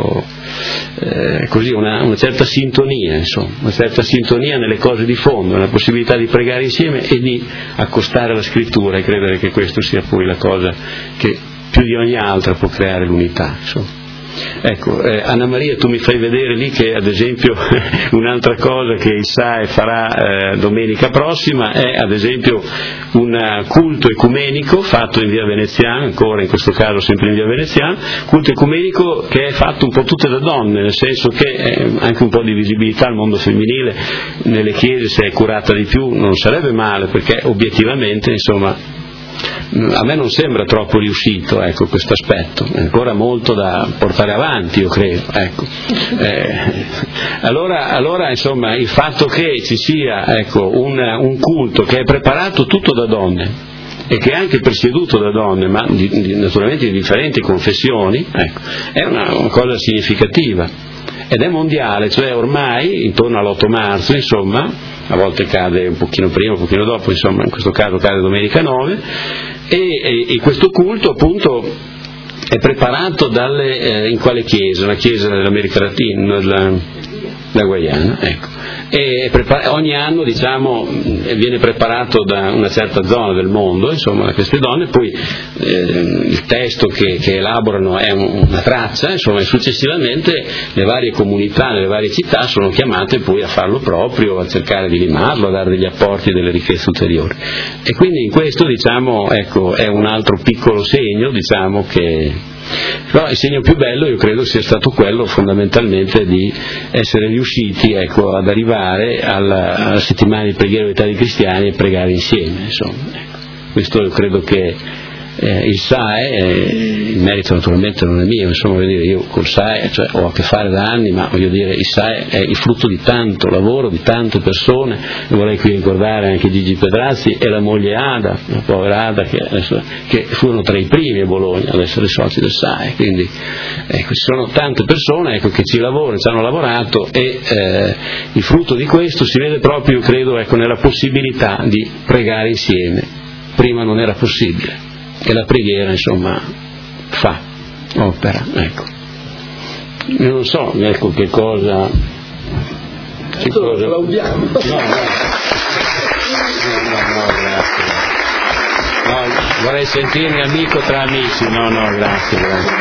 così una certa sintonia, insomma, una certa sintonia nelle cose di fondo, nella possibilità di pregare insieme e di accostare la scrittura, e credere che questo sia poi la cosa che più di ogni altra può creare l'unità, insomma. Anna Maria, tu mi fai vedere lì che ad esempio un'altra cosa che il SAE farà domenica prossima è ad esempio un culto ecumenico fatto in via Veneziana, ancora in questo caso sempre in via Veneziana, culto ecumenico che è fatto un po' tutte da donne, nel senso che anche un po' di visibilità al mondo femminile nelle chiese, se è curata di più non sarebbe male, perché obiettivamente insomma a me non sembra troppo riuscito questo aspetto, è ancora molto da portare avanti, io credo. Allora insomma il fatto che ci sia un culto che è preparato tutto da donne e che è anche presieduto da donne, ma naturalmente di differenti confessioni, è una cosa significativa, ed è mondiale, cioè ormai intorno all'8 marzo, insomma, a volte cade un pochino prima, un pochino dopo, insomma in questo caso cade domenica 9, e questo culto appunto è preparato in quale chiesa? Una chiesa dell'America Latina, la Guayana, e ogni anno diciamo viene preparato da una certa zona del mondo, insomma, da queste donne, poi il testo che elaborano è una traccia, insomma, e successivamente le varie comunità nelle varie città sono chiamate poi a farlo proprio, a cercare di limarlo, a dare degli apporti e delle ricchezze ulteriori, e quindi in questo diciamo è un altro piccolo segno, diciamo che però il segno più bello io credo sia stato quello fondamentalmente di essere riusciti ad arrivare alla settimana di preghiera unità dei cristiani e pregare insieme, insomma. Questo io credo che il SAE, il merito naturalmente non è mio, insomma, voglio dire, io col SAE ho a che fare da anni, ma voglio dire il SAE è il frutto di tanto lavoro, di tante persone, e vorrei qui ricordare anche Gigi Pedrazzi e la moglie Ada, la povera Ada, che furono tra i primi a Bologna ad essere soci del SAE, quindi ci sono tante persone che ci lavorano, ci hanno lavorato, e il frutto di questo si vede proprio, credo, nella possibilità di pregare insieme. Prima non era possibile, e la preghiera insomma fa, opera, io non so che cosa applaudiamo. No, grazie. No, vorrei sentirmi amico tra amici, grazie.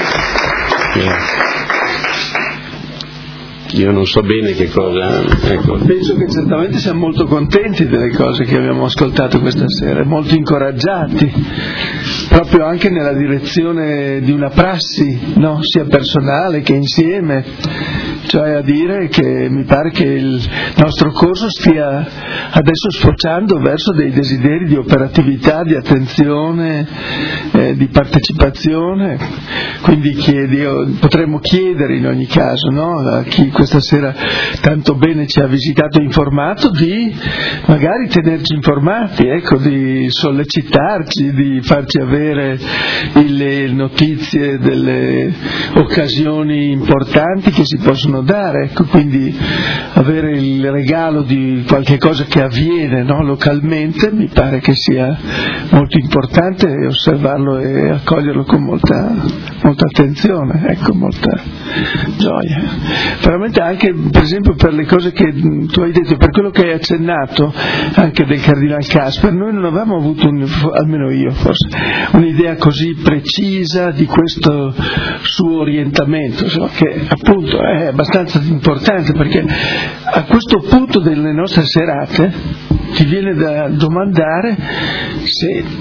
Io non so bene che cosa. Penso che certamente siamo molto contenti delle cose che abbiamo ascoltato questa sera, molto incoraggiati, proprio anche nella direzione di una prassi, sia personale che insieme, cioè a dire che mi pare che il nostro corso stia adesso sfociando verso dei desideri di operatività, di attenzione, di partecipazione, quindi potremmo chiedere in ogni caso a chi questa sera tanto bene ci ha visitato e informato di magari tenerci informati, di sollecitarci, di farci avere le notizie delle occasioni importanti che si possono dare, quindi avere il regalo di qualche cosa che avviene localmente mi pare che sia molto importante, osservarlo e accoglierlo con molta attenzione, molta gioia. Veramente anche per esempio per le cose che tu hai detto, per quello che hai accennato anche del Cardinal Kasper, noi non avevamo avuto, almeno io forse, un'idea così precisa di questo suo orientamento, che appunto è abbastanza importante, perché a questo punto delle nostre serate ti viene da domandare se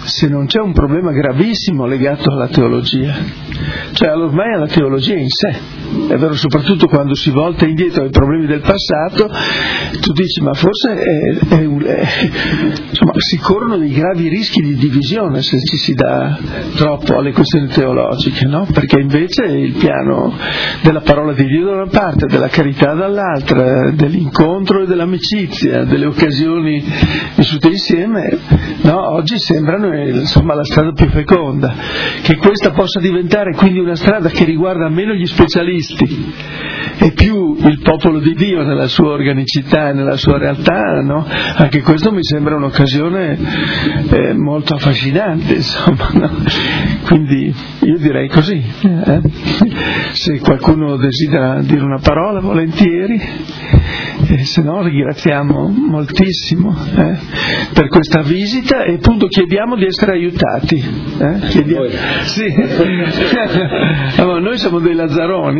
se non c'è un problema gravissimo legato alla teologia, cioè ormai alla teologia in sé. È vero, soprattutto quando si volta indietro ai problemi del passato, tu dici ma forse insomma, si corrono dei gravi rischi di divisione se ci si dà troppo alle questioni teologiche, no? Perché invece il piano della parola di Dio da una parte, della carità dall'altra, dell'incontro e dell'amicizia, delle occasioni vissute insieme, no? Oggi sembrano insomma la strada più feconda. Che questa possa diventare quindi una strada che riguarda meno gli specialisti e più il popolo di Dio nella sua organicità e nella sua realtà, no? Anche questo mi sembra un'occasione molto affascinante, insomma, no? Quindi io direi così, se qualcuno desidera dire una parola volentieri, se no ringraziamo moltissimo per questa visita e appunto chiediamo di essere aiutati. Chiediamo. Sì. Allora, noi siamo dei lazzaroni,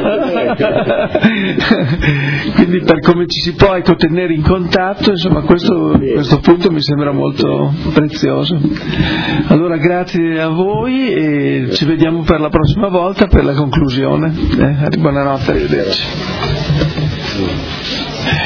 quindi per come ci si può tenere in contatto, insomma questo punto mi sembra molto prezioso. Allora grazie a voi e ci vediamo per la prossima volta per la conclusione. Buonanotte, arrivederci.